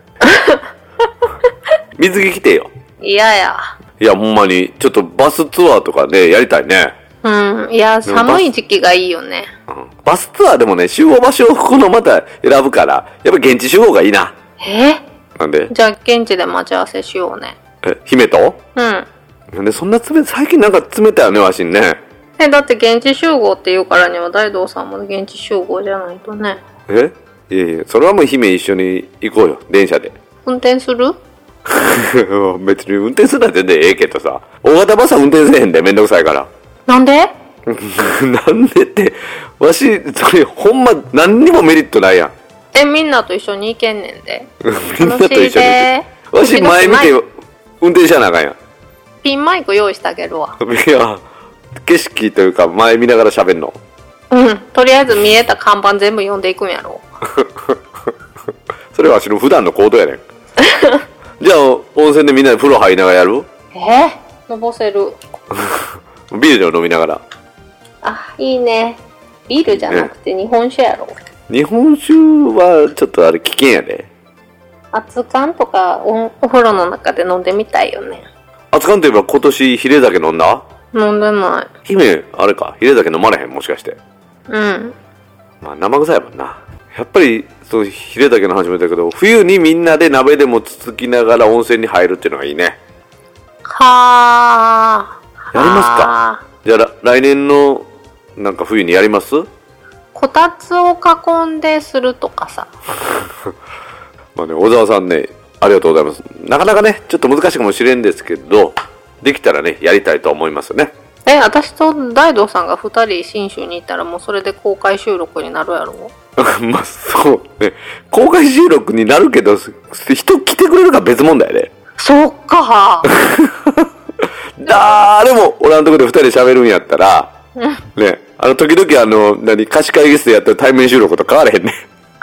水着着てよ。 いやや。 いや、ほんまに、ちょっとバスツアーとかね、やりたいね。 うん。いや、寒い時期がいいよね。 うん、バスツアーでもね、集合場所をこのまた選ぶから、やっぱ現地集合がいいな。 えなんでじゃあ現地で待ち合わせしようね。 え、姫とうん。 なんでそんな冷たい、最近なんか冷たいよね、わしんね。 え、だって現地集合って言うからには大道さんも現地集合じゃないとね。 えいやいや、それはもう姫一緒に行こうよ、電車で。 運転する別に運転するなんて全然ええけどさ。大型バスは運転せえへんで、めんどくさいから。 なんでなんでって、わし、それほんま何にもメリットないやん。 え、みんなと一緒に行けんねんで。 みんなと一緒に行って。わし前見て運転しやなあかんやん。 ピンマイク用意してあげるわ。 いや、景色というか前見ながら喋んの。 うん。とりあえず見えた看板全部読んでいくんやろ。 それはわしの普段の行動やねん。じゃあ温泉でみんなで風呂入りながらやる？ えのぼせる。 ビールでも飲みながら。 あ、いいね。ビールじゃなくて日本酒やろ。 日本酒はちょっとあれ危険やで。 熱燗とか お, お風呂の中で飲んでみたいよね。 熱燗といえば今年ヒレ酒飲んだ？ 飲んでない。 姫あれか、ヒレ酒飲まれへんもしかして。 うん。 まあ生臭いもんな。やっぱりそうヒレ酒の話もだけど、冬にみんなで鍋でもつつきながら温泉に入るっていうのがいいね。 はあ。 やりますか。じゃあ来年のなんか冬にやります？ こたつを囲んでするとかさ。 まあね、小沢さんね、ありがとうございます。なかなかね、ちょっと難しいかもしれんですけど、できたらね、やりたいと思いますよね。 え、私と大道さんがふたり信州に行ったらもうそれで公開収録になるやろ。 まあそうね、公開収録になるけど、人来てくれるか別問題で。 そっか。 誰もおらんとこでふたりで喋るんやったら、ね、あの時々あの何貸し会議室でやったら対面収録と変われへんね。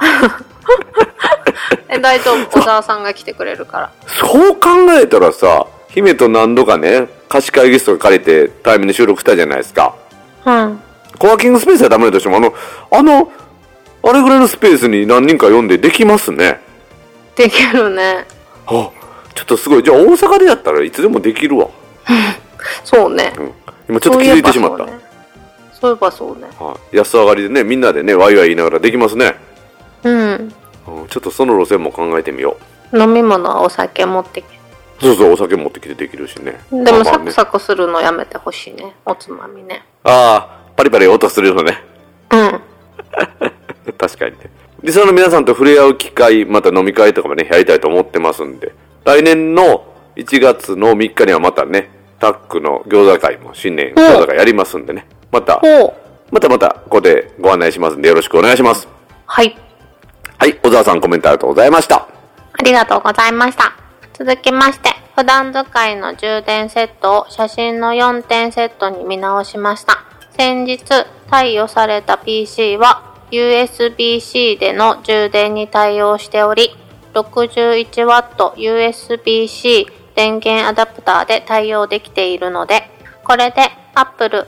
え、大丈夫、小沢さんが来てくれるから。 そう考えたらさ、姫と何度かね、貸し会議室とか借りて対面で収録したじゃないですか。 うん。 コワーキングスペースはダメだとしても、あの、あの、あれぐらいのスペースに何人か読んでできますね。 できるね。 あ、ちょっとすごい。じゃあ大阪でやったらいつでもできるわ。 そうね。 うん、今ちょっと気づいてしまった。 そういえばそうね。 はい、安上がりでね、みんなでね、ワイワイ言いながらできますね。 うん。 うん、ちょっとその路線も考えてみよう。飲み物はお酒持ってきて。 そうそう、お酒持ってきてできるしね。 でもサクサクするのやめてほしいね。おつまみね。 ああ、パリパリ音するのね。 うん。 確かにね。リスナーの皆さんと触れ合う機会、また飲み会とかもね、やりたいと思ってますんで、来年のいちがつのみっかにはまたね、タックの餃子会も新年餃子会やりますんでね、また、またまたここでご案内しますんでよろしくお願いします。 はい。 はい、小沢さんコメントありがとうございました。 ありがとうございました。続きまして、普段使いの充電セットを写真のよんてんセットに見直しました。先日、貸与された ピーシー は ユーエスビーシー での充電に対応しており、ろくじゅういちワット ユーエスビーシー 電源アダプターで対応できているので、これで Apple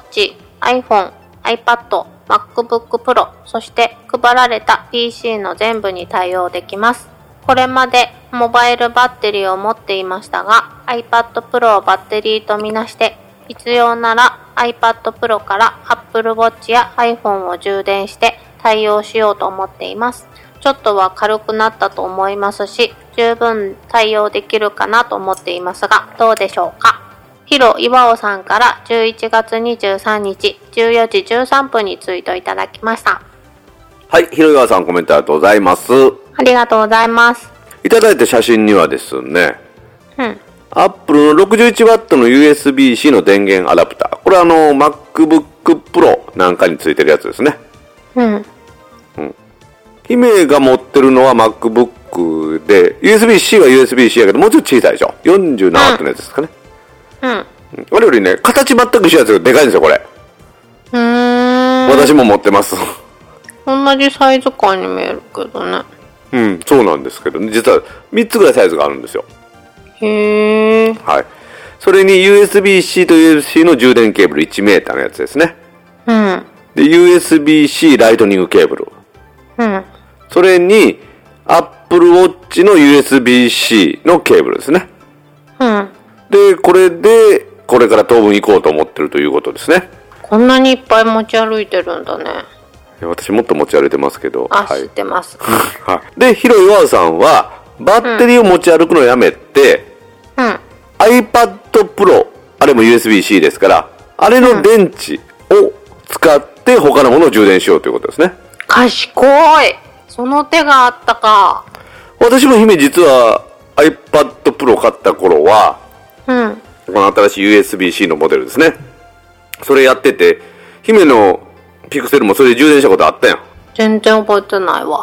Watch、iPhone、iPad、MacBook Pro、そして配られた ピーシー の全部に対応できます。これまでモバイルバッテリーを持っていましたが、iPad Pro をバッテリーとみなして、必要なら iPad Pro から Apple Watch や iPhone を充電して対応しようと思っています。ちょっとは軽くなったと思いますし、十分対応できるかなと思っていますが、どうでしょうか。ヒロ岩尾さんからじゅういちがつにじゅうさんにちじゅうよじじゅうさんぷんにツイートいただきました。 はい、ヒロ岩尾さんコメントありがとうございます。 ありがとうございます。 いただいた写真にはですね、 うん。 Apple の ろくじゅういちワット の ユーエスビーシー の電源アダプター。これはあの MacBook Pro なんかについてるやつですね。 うん。 うん。姫が持ってるのは MacBook で、ユーエスビーシー は ユーエスビーシー やけど、もうちょっと小さいでしょ。よんじゅうななワット のやつですかね。 うん。 あれよりね、形全く一緒やつがでかいんですよ、これ。 うーん。 私も持ってます。 同じサイズ感に見えるけどね。 うん、そうなんですけどね。実はみっつぐらいサイズがあるんですよ。 へー。 はい。それに ユーエスビーシー と ユーエスビーシー の充電ケーブルいちメーターのやつですね。 うん。 で、ユーエスビーシー ライトニングケーブル。 うん。 それに Apple Watch の ユーエスビーシー のケーブルですね。 うん。 で、これでこれから当分行こうと思ってるということですね。 こんなにいっぱい持ち歩いてるんだね。 私もっと持ち歩いてますけど。 あ、 はい、 知ってます。 はい。で、ヒロイワオさんはバッテリーを持ち歩くのをやめて、 うん、 iPad Pro、あれも ユーエスビーC ですから、あれの電池を使って他のものを充電しようということですね。 賢い。その手があったか。 私も姫実は iPad Pro 買った頃は、 うん、 この新しい ユーエスビーC のモデルですね。それやってて、姫のピクセルもそれで充電したことあったやん。 全然覚えてないわ。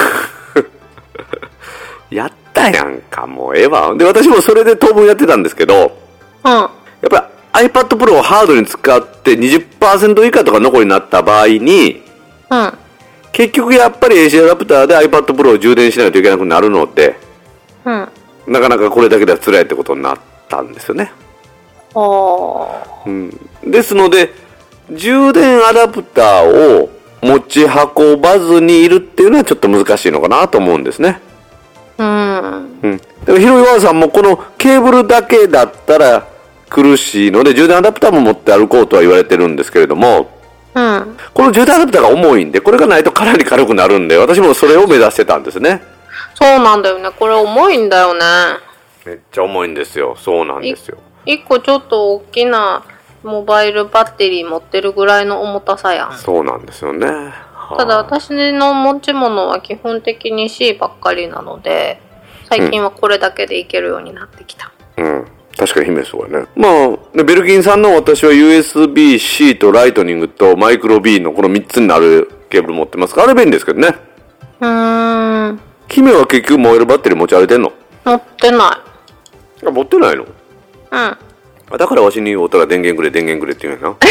やったやんか、もうええわ。で、私もそれで当分やってたんですけど、 うん、 やっぱり iPad Pro をハードに使って にじゅっパーセント 以下とか残りになった場合に、 うん、 結局やっぱり エーシー アダプターで iPad Pro を充電しないといけなくなるので、 うん、 なかなかこれだけでは辛いってことになったんですよね。 おー、 うん、ですので、充電アダプターを持ち運ばずにいるっていうのはちょっと難しいのかなと思うんですね。 うん。 うん。でもヒロイワオさんもこのケーブルだけだったら苦しいので、充電アダプターも持って歩こうとは言われてるんですけれども、 うん。 この充電アダプターが重いんで、これがないとかなり軽くなるんで、私もそれを目指してたんですね。 そうなんだよね。これ重いんだよね。 めっちゃ重いんですよ。そうなんですよ。 一個ちょっと大きなモバイルバッテリー持ってるぐらいの重たさやん。 そうなんですよね。 ただ私の持ち物は基本的に C ばっかりなので、最近はこれだけでいけるようになってきた。 うん。うん、確かに姫そうやね。まあ、ベルギン産の私は ユーエスビー-C とライトニングとマイクロ B のこのみっつになるケーブル持ってますから、あれ便利ですけどね。 うーん。 姫は結局燃えるバッテリー持ち歩いてんの？ 持ってない。 あ、持ってないの？ うん。 だからわしに言おうたら電源くれ電源くれって言うんやな。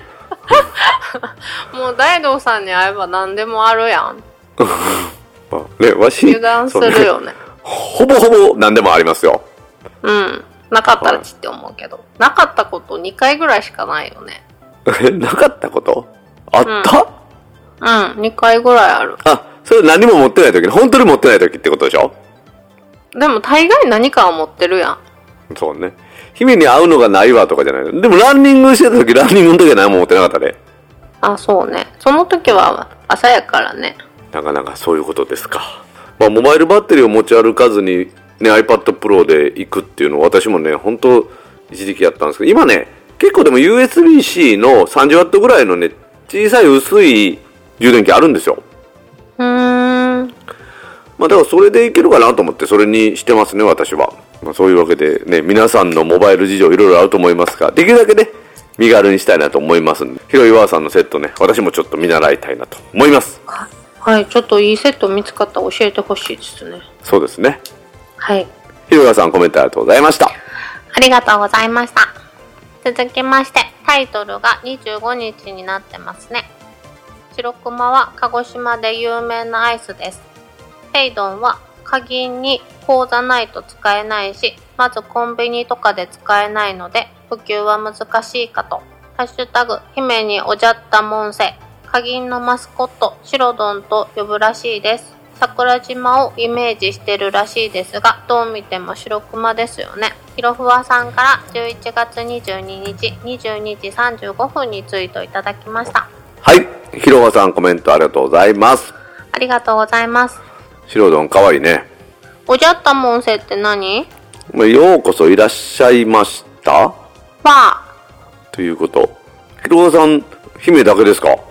もう大道さんに会えば何でもあるやん。 ね、わし油断するよね。 ほぼほぼ何でもありますよ。 うん。なかったらちって思うけど、はい、なかったことにかいぐらいしかないよね。 え、なかったことあった？ うん、うん、にかいぐらいある。 あ、それ何も持ってない時に、本当に持ってない時ってことでしょ？ でも大概何かは持ってるやん。 そうね。姫に会うのがないわとかじゃないの。でもランニングしてた時、ランニングの時は何も持ってなかったね。 あ、そうね。その時は朝やからね。 なかなかそういうことですか。まあ、モバイルバッテリーを持ち歩かずに、ね、iPad Pro で行くっていうのは私もね、本当一時期やったんですけど、今ね、結構でも ユーエスビー-C の さんじゅうワット ぐらいのね、小さい薄い充電器あるんですよ。 うーん。 まあ、だからそれでいけるかなと思って、それにしてますね、私は。まあ、そういうわけでね、皆さんのモバイル事情いろいろあると思いますが、できるだけね、身軽にしたいなと思いますんで、ヒロイワーさんのセットね、私もちょっと見習いたいなと思います。 はい、ちょっといいセット見つかったら教えてほしいですね。 そうですね。 はい。 ヒロイワーさんコメントありがとうございました。 ありがとうございました。続きまして、タイトルがにじゅうごにちになってますね。白熊は鹿児島で有名なアイスです。ペイドンは課金に口座ないと使えないし、まずコンビニとかで使えないので普及は難しいかと。ハッシュタグ姫におじゃったもんせ。課金のマスコットシロドンと呼ぶらしいです。桜島をイメージしてるらしいですが、どう見ても白熊ですよね。ひろふわさんからじゅういちがつにじゅうににちにじゅうにじさんじゅうごふんにツイートいただきました。 はい、ひろふわさんコメントありがとうございます。 ありがとうございます。 シロドンかわいいね。 おじゃったもんせって何？ ようこそいらっしゃいましたわあということ。ひろふわさん姫だけですか？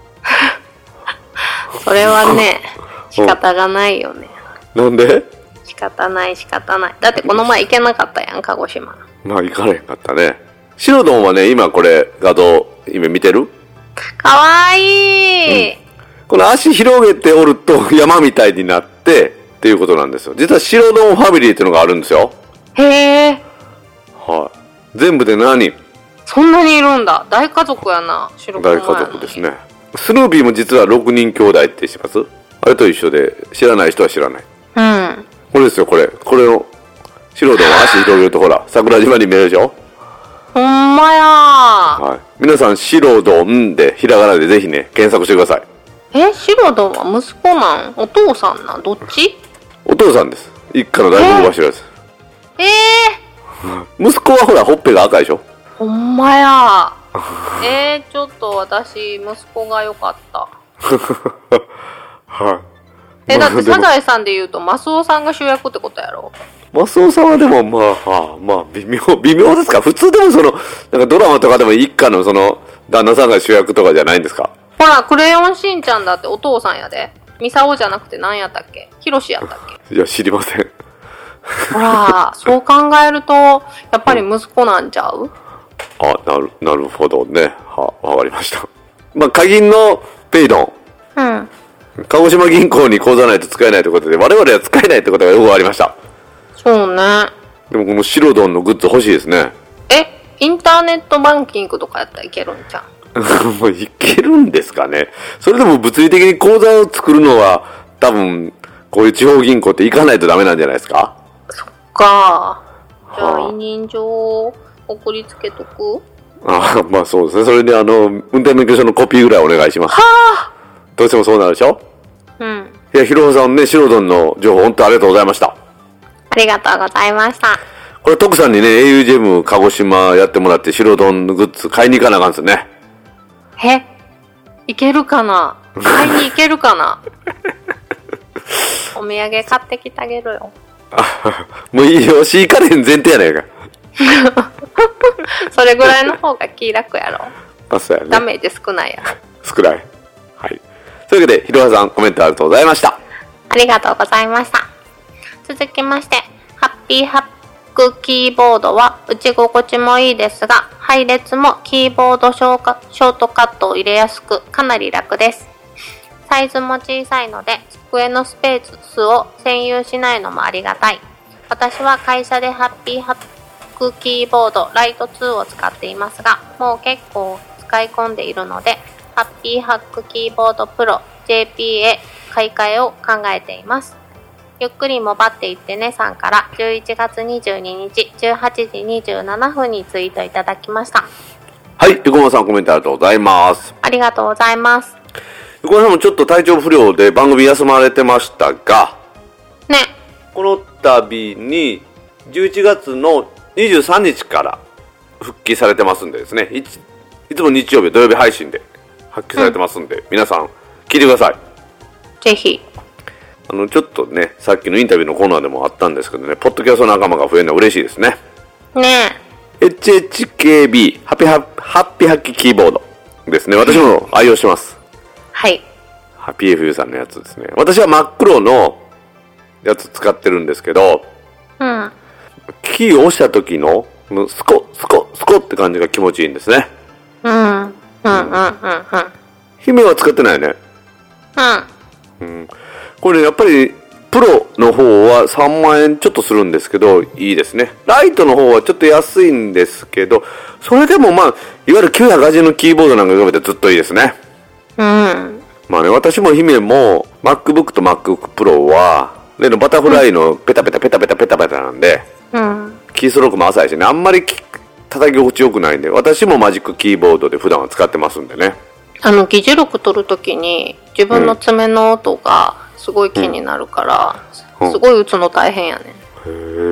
それはね仕方がないよね。 なんで？ 仕方ない仕方ない。だってこの前行けなかったやん、鹿児島。 まあ行かれへんかったね。シロドンはね、今これ画像今見てる？ かわいい、うん、 この足広げておると山みたいになってっていうことなんですよ。実はシロドンファミリーっていうのがあるんですよ。 へえ。 はい。全部でななにん。 そんなにいるんだ。大家族やな。白熊やな。 大家族ですね。スヌーピーも実はろくにん兄弟って知ってます？あれと一緒で知らない人は知らない。 うん。 これですよ、これ。これのシロドンは足広げるとほら桜島に見えるでしょ。 ほんまやー。 はい。皆さんシロドンでひらがなでぜひね検索してください。 え、シロドンは息子なん？お父さんなん？どっち？ お父さんです。一家の大黒柱です。 えー、 息子はほらほっぺが赤いでしょ。 ほほんまやえー、ちょっと私息子が良かったはいえだってサザエさんで言うとマスオさんが主役ってことやろ。 マスオさんはでもまあ、はあ、まあ微妙微妙ですか。普通でもそのなんかドラマとかでも一家のその旦那さんが主役とかじゃないんですか。 ほらクレヨンしんちゃんだってお父さんやで。ミサオじゃなくて何やったっけ、ヒロシやったっけ。 いや知りません。 ほらそう考えるとやっぱり息子なんちゃう、うん、 あ、なるなるほどね。はわかりました。まあ下銀のペイドン、 うん鹿児島銀行に口座ないと使えないということで我々は使えないってことがよくわかりました。 そうね。 でもこのシロドンのグッズ欲しいですね。 えインターネットバンキングとかやったらいけるんじゃん。 もういけるんですかね。それでも物理的に口座を作るのは多分こういう地方銀行って行かないとダメなんじゃないですか。 そっか。じゃあ委任状を送りつけとく。 ああ、まあそうですね。それであの運転免許証のコピーぐらいお願いします。 はあ。 どうしてもそうなるでしょ。 うん。 いや、ひろほさんね、シロドンの情報本当ありがとうございました。 ありがとうございました。 これ徳さんにね エーユー ジェム鹿児島やってもらってシロドンのグッズ買いに行かなあかんですね。 えいけるかな、買いに行けるかなお土産買ってきてあげるよ。 もういいよ、シーカレン前提やないかそれぐらいの方が気楽やろ。 あ、そうやね。 ダメージ少ないやろ。 少ない。はい。というわけでひろはさんコメントありがとうございました。 ありがとうございました。続きましてハッピーハックキーボードは打ち心地もいいですが配列もキーボードショートカットを入れやすくかなり楽です。サイズも小さいので机のスペースを占有しないのもありがたい。私は会社でハッピーハックキーボードライトツーを使っていますがもう結構使い込んでいるのでハッピーハックキーボードプロ ジェーピー へ買い替えを考えています。ゆっくりもばっていってねさんからじゅういちがつにじゅうににちじゅうはちじにじゅうななふんにツイートいただきました。 はい、横間さんコメントありがとうございます。 ありがとうございます。 横間さんもちょっと体調不良で番組休まれてましたがね、 この度にじゅういちがつのにじゅうさんにちから復帰されてますんでですね、い, いつも日曜日土曜日配信で発揮されてますんで、うん、皆さん聞いてください。 ぜひ。 あのちょっとねさっきのインタビューのコーナーでもあったんですけどね、ポッドキャスト仲間が増えるのは嬉しいですね。 ねえ エイチエイチケービー ハピハハッピーハッキーキーボードですね。私も愛用してます。 はい。 ピーエフユー さんのやつですね。私は真っ黒のやつ使ってるんですけど、 うん。 キーを押した時のスコスコスコって感じが気持ちいいんですね。 うん。うんうんうんうん。 姫は使ってないね。 うん。 うん。これ、ね、やっぱりプロの方はさんまんえんちょっとするんですけどいいですね。ライトの方はちょっと安いんですけどそれでもまあいわゆるきゅうひゃくはちじゅうのキーボードなんか比べてずっといいですね。 うん。 まあね、私も姫も MacBook と MacBook Pro は例のバタフライのペタペタペタペタペタペタなんで、 うん、 キーストロークも浅いしね、あんまり叩き心地よくないんで私もマジックキーボードで普段は使ってますんでね。 あの議事録取るときに自分の爪の音がすごい気になるから、うん、すごい打つの大変やね、うん、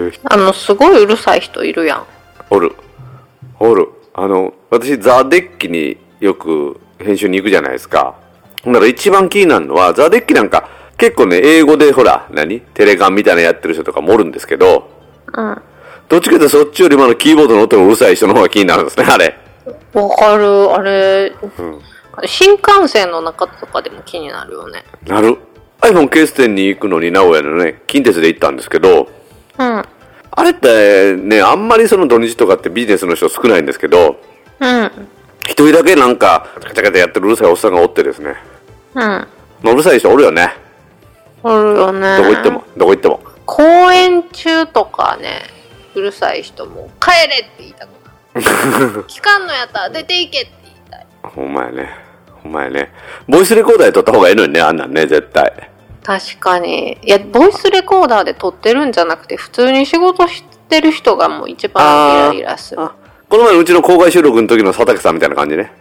へあのすごいうるさい人いるやん。 おるおる。あの私ザ・デッキによく編集に行くじゃないですか。だから一番気になるのはザ・デッキなんか結構ね英語でほら何テレカンみたいなやってる人とかもおるんですけど、 うん、 どっちかというとそっちよりもあのキーボードの音がうるさい人の方が気になるんですね。あれわかる。あれ、うん、新幹線の中とかでも気になるよね。なる。 iPhone ケース店に行くのに名古屋のね近鉄で行ったんですけど、 うん、 あれってねあんまりその土日とかってビジネスの人少ないんですけど、 うん、 一人だけなんかカチャカチャやってるうるさいおっさんがおってですね、 うん、 まあ、うるさい人おるよね。 おるよね。 どこ行ってもどこ行っても公演中とかねうるさい人も帰れって言いたくなる聞かんのやったら出て行けって言いたい。 ほんまやねほんまやね。ボイスレコーダーで撮った方がいいのにね、あんなんね絶対。 確かに。いやボイスレコーダーで撮ってるんじゃなくて普通に仕事してる人がもう一番イライラする。 この前うちの公開収録の時の佐竹さんみたいな感じね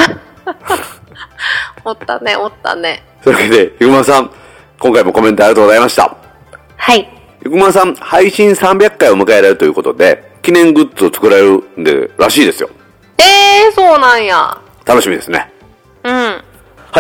おったねおったね。 というわけでゆくまさん今回もコメントありがとうございました。 はい。 ゆくまさん配信さんびゃっかいを迎えられるということで記念グッズを作られるんでらしいですよ。 えー、そうなんや。 楽しみですね。 うん。 はい。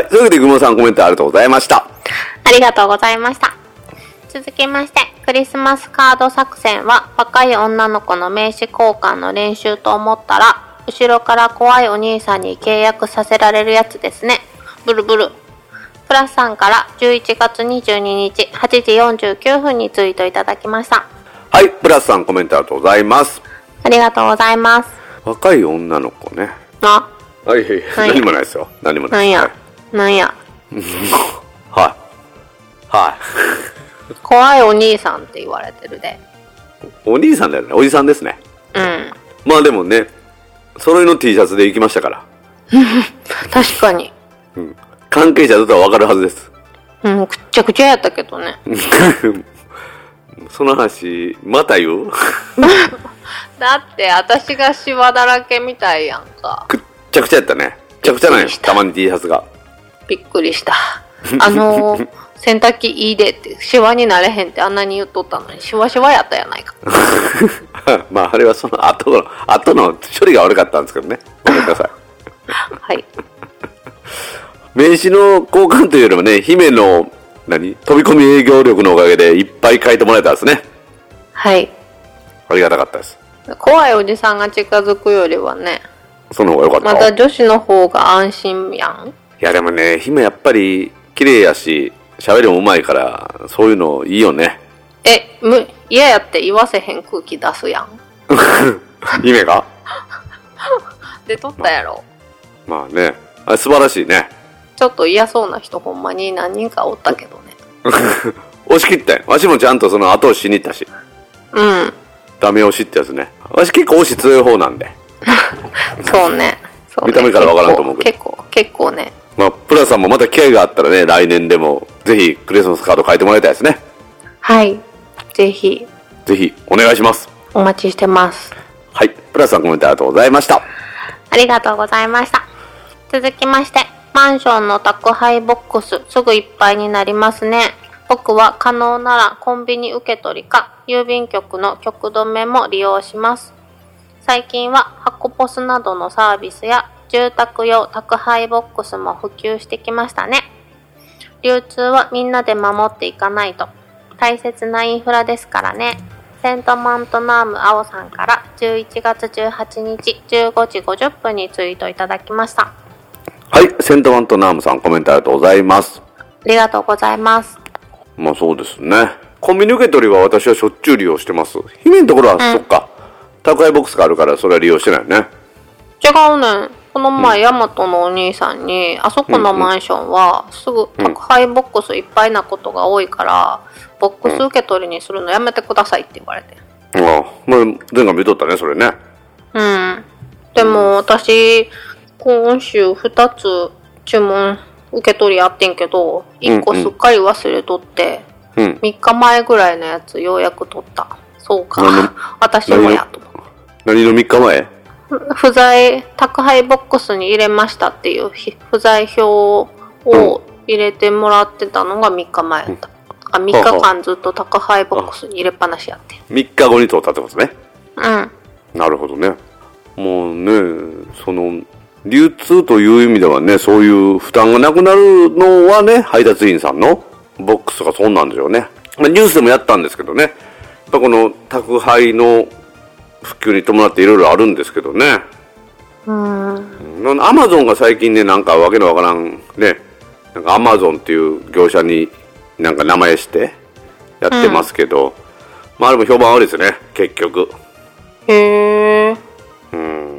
というわけで、ぐもさんコメントありがとうございました。 ありがとうございました。続きまして、クリスマスカード作戦は若い女の子の名刺交換の練習と思ったら、後ろから怖いお兄さんに契約させられるやつですね。ブルブル。プラスさんからじゅういちがつにじゅうににちはちじよんじゅうきゅうふんにツイートいただきました。 はい。プラスさんコメントありがとうございます。 ありがとうございます。 若い女の子ね。 あ、 はいはい。何もないですよ。何もない。 なんや。なんや。 はい。はい。 怖いお兄さんって言われてるで。 お兄さんだよね。おじさんですね。 うん。 まあでもね、揃いの T シャツで行きましたから。 確かに。 うん。関係者だとは分かるはずです。 うん、くっちゃくちゃやったけどね。 その話、また言うだって、私がシワだらけみたいやんか。 くっちゃくちゃやったね。くっちゃくちゃなんよ。たまに T シャツが。 びっくりした。あのー、洗濯機いいでって、シワになれへんってあんなに言っとったのに、シワシワやったやないか。 まあ、あれはその後の、後の処理が悪かったんですけどね。ごめんなさい。 はい。 名刺の交換というよりもね、姫の、何飛び込み営業力のおかげでいっぱい書いてもらえたんですね。 はい。 ありがたかったです。 怖いおじさんが近づくよりはね、 その方が良かった。 まだ女子の方が安心やん。 いやでもね、姫やっぱり綺麗やし、喋りもうまいから、そういうのいいよね。 え、む、嫌やって言わせへん空気出すやん。 姫が出とったやろ。 まあね、あれ素晴らしいね。 ちょっと嫌そうな人ほんまに何人かおったけどね。 押し切ったよ。わしもちゃんとその後押しに行ったし。 うん。 ダメ押しってやつね。わし結構押し強い方なんで。 そうね。そうね。 見た目からわからんと思うけど。 結構、結構ね。 まあ、プラさんもまた機会があったらね、来年でも、ぜひクリスマスカード書いてもらいたいですね。 はい。ぜひ。 ぜひ、お願いします。 お待ちしてます。 はい。プラさんコメントありがとうございました。 ありがとうございました。続きまして、マンションの宅配ボックス、すぐいっぱいになりますね。僕は可能ならコンビニ受け取りか、郵便局の局止めも利用します。最近は箱ポスなどのサービスや住宅用宅配ボックスも普及してきましたね。流通はみんなで守っていかないと。大切なインフラですからね。セントマントナーム青さんからじゅういちがつじゅうはちにちじゅうごじごじゅっぷんにツイートいただきました。 はい。セントマントナームさんコメントありがとうございます。 ありがとうございます。 まあそうですね。コンビニ受け取りは私はしょっちゅう利用してます。姫のところは、うん、そっか。宅配ボックスがあるからそれは利用してないね。 違うねん。この前、ヤマトのお兄さんに、あそこのマンションは、すぐ宅配ボックスいっぱいなことが多いから、ボックス受け取りにするのやめてくださいって言われて。 ああ、まあ、前回見とったね、それね。 うん。でも、私、今週ふたつ注文受け取りやってんけど、いっこすっかり忘れとって、うんうん、みっかまえぐらいのやつようやく取った。そうか。私もやと思う。 何のみっかまえ？ 不在、宅配ボックスに入れましたっていう不在表を入れてもらってたのがみっかまえやった。うん、みっかかんずっと宅配ボックスに入れっぱなしやって。 みっかごに取ったってことね。 うん。 なるほどね。もうね、その、流通という意味ではね、そういう負担がなくなるのはね、配達員さんのボックスがそうなんでしょうね。まあ、ニュースでもやったんですけどね。やっぱこの宅配の普及に伴っていろいろあるんですけどね。 うん。 アマゾンが最近ね、なんかわけのわからんね、なんかアマゾンっていう業者になんか名前してやってますけど、うん、まああれも評判悪いですね、結局。 へー。 うん。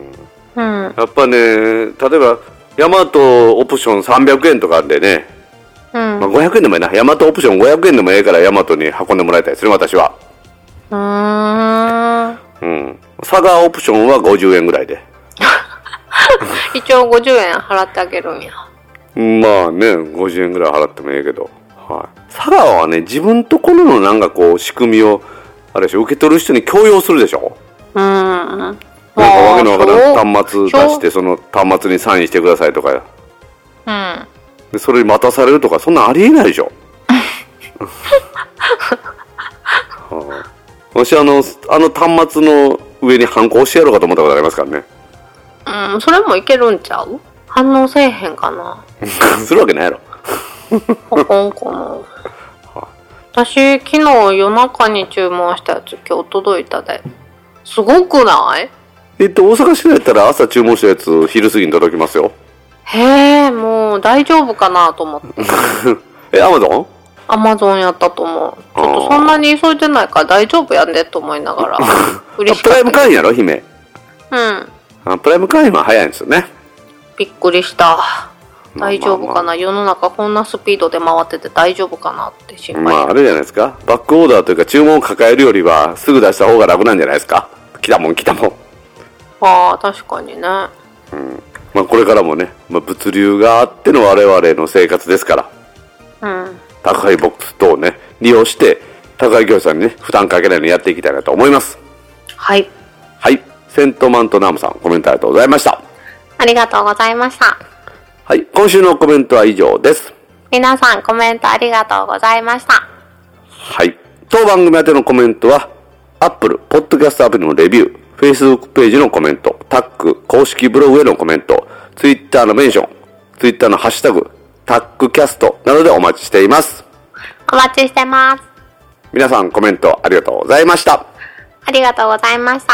うん、 やっぱね、例えばヤマトオプションさんびゃくえんとかでね、 うん、 まあ、ごひゃくえんでもいいな、ヤマトオプションごひゃくえんでもええからヤマトに運んでもらいたいですね、私は。 うーん。 うん。佐川オプションはごじゅうえんぐらいで。 一応ごじゅうえん払ってあげるんや。 まあね、ごじゅうえんぐらい払ってもええけど。はい。佐川はね、自分ところのなんかこう仕組みを、あれでしょ、受け取る人に強要するでしょ。 うん。 なんかわけのわからん端末出して、その端末にサインしてくださいとか。 うん。 で、それに待たされるとか、そんなんありえないでしょ。はあ、私あの、あの端末の上にハンコ押してやろうかと思ったことありますからね。 ううん、それもいけるんちゃう？反応せえへんかな。 するわけないやろ。 あかんかな。私昨日夜中に注文したやつ今日届いたで。すごくない？ えっと大阪市内やったら朝注文したやつ昼過ぎに届きますよ。 へえ、もう大丈夫かなと思って。 え、アマゾン？ アマゾンやったと思う。ちょっとそんなに急いでないから大丈夫やんでと思いながら嬉しかった。 プライム会員やろ姫。 うん。 あ、プライム会員は早いんですよね。 びっくりした。大丈夫かな、まあまあまあ、世の中こんなスピードで回ってて大丈夫かなって心配。 まああれじゃないですか。バックオーダーというか注文を抱えるよりはすぐ出した方が楽なんじゃないですか。来たもん来たもん。 ああ確かにね。 うん。まあこれからもね、まあ、物流があっての我々の生活ですから。うん。宅配ボックス等をね利用して宅配業者さんにね負担かけないようにやっていきたいなと思います。 はい。 はい。セントマントナームさんコメントありがとうございました。 ありがとうございました。 はい、今週のコメントは以上です。 皆さんコメントありがとうございました。 はい、当番組宛てのコメントは Apple Podcast アプリのレビュー、Facebook ページのコメント、タック公式ブログへのコメント、Twitter のメンション、Twitter のハッシュタグタックキャストなどでお待ちしています。 お待ちしてます。 皆さんコメントありがとうございました。 ありがとうございました。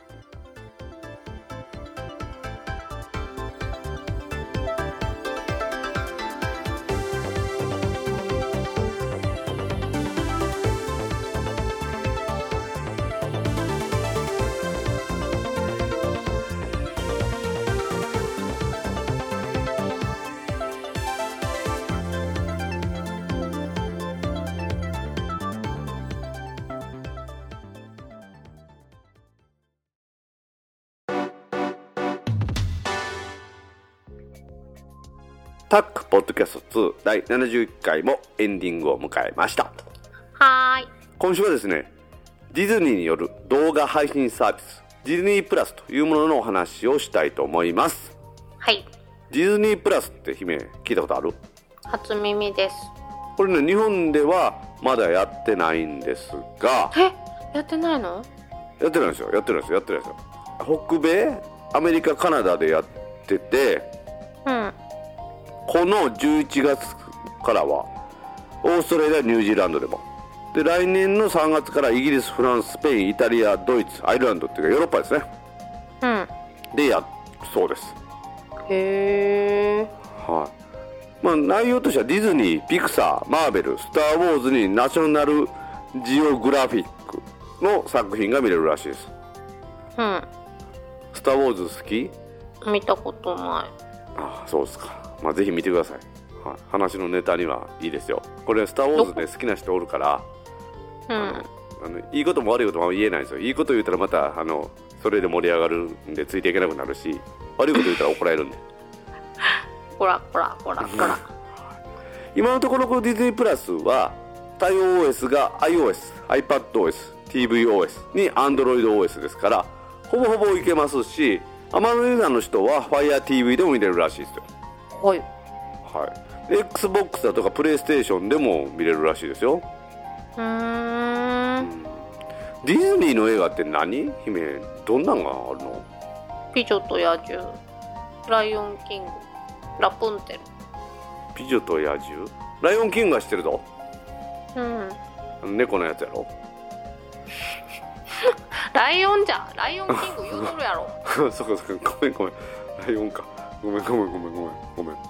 タックポッドキャストツーだいななじゅういっかいもエンディングを迎えました。 はーい。 今週はですね、ディズニーによる動画配信サービスディズニープラスというもののお話をしたいと思います。 はい。 ディズニープラスって姫聞いたことある？ 初耳です。 これね日本ではまだやってないんですが。 え、やってないの？ やってないんですよやってないですよやってないですよ。北米、アメリカ、カナダでやってて、 うん。 このじゅういちがつからはオーストラリア、ニュージーランドでもで来年のさんがつからイギリス、フランス、スペイン、イタリア、ドイツ、アイルランドっていうかヨーロッパですね。うん。でやっそうです。 へー。 はい。まあ内容としてはディズニー、ピクサー、マーベル、スター・ウォーズにナショナルジオグラフィックの作品が見れるらしいです。 うん。 スター・ウォーズ好き？ 見たことない。 ああそうですか。まあぜひ見てください。はい、話のネタにはいいですよ。これスター・ウォーズね好きな人おるから、うん、あのあのいいことも悪いことも言えないんですよ。いいこと言ったらまたあのそれで盛り上がるんでついていけなくなるし、悪いこと言ったら怒られるんでこらこらこらこら今のところこのディズニープラスは対応 オーエス が iOS、iPadOS、ティーブイオーエス に Android オーエス ですからほぼほぼいけますし、アマゾンユーザーの人は Fire ティーブイ でも見れるらしいですよ。 はい、 はい、Xbox だとか PlayStation でも見れるらしいですよ。 うーん、 ディズニーの映画って何？姫どんなのがあるの？ 美女と野獣、ライオンキング、ラプンツェル。 美女と野獣、ライオンキングは知ってるぞ。 うん、 あの猫のやつやろライオンじゃライオンキング言うとるやろそこそこごめんごめんライオンかごめんごめんごめんごめんごめん。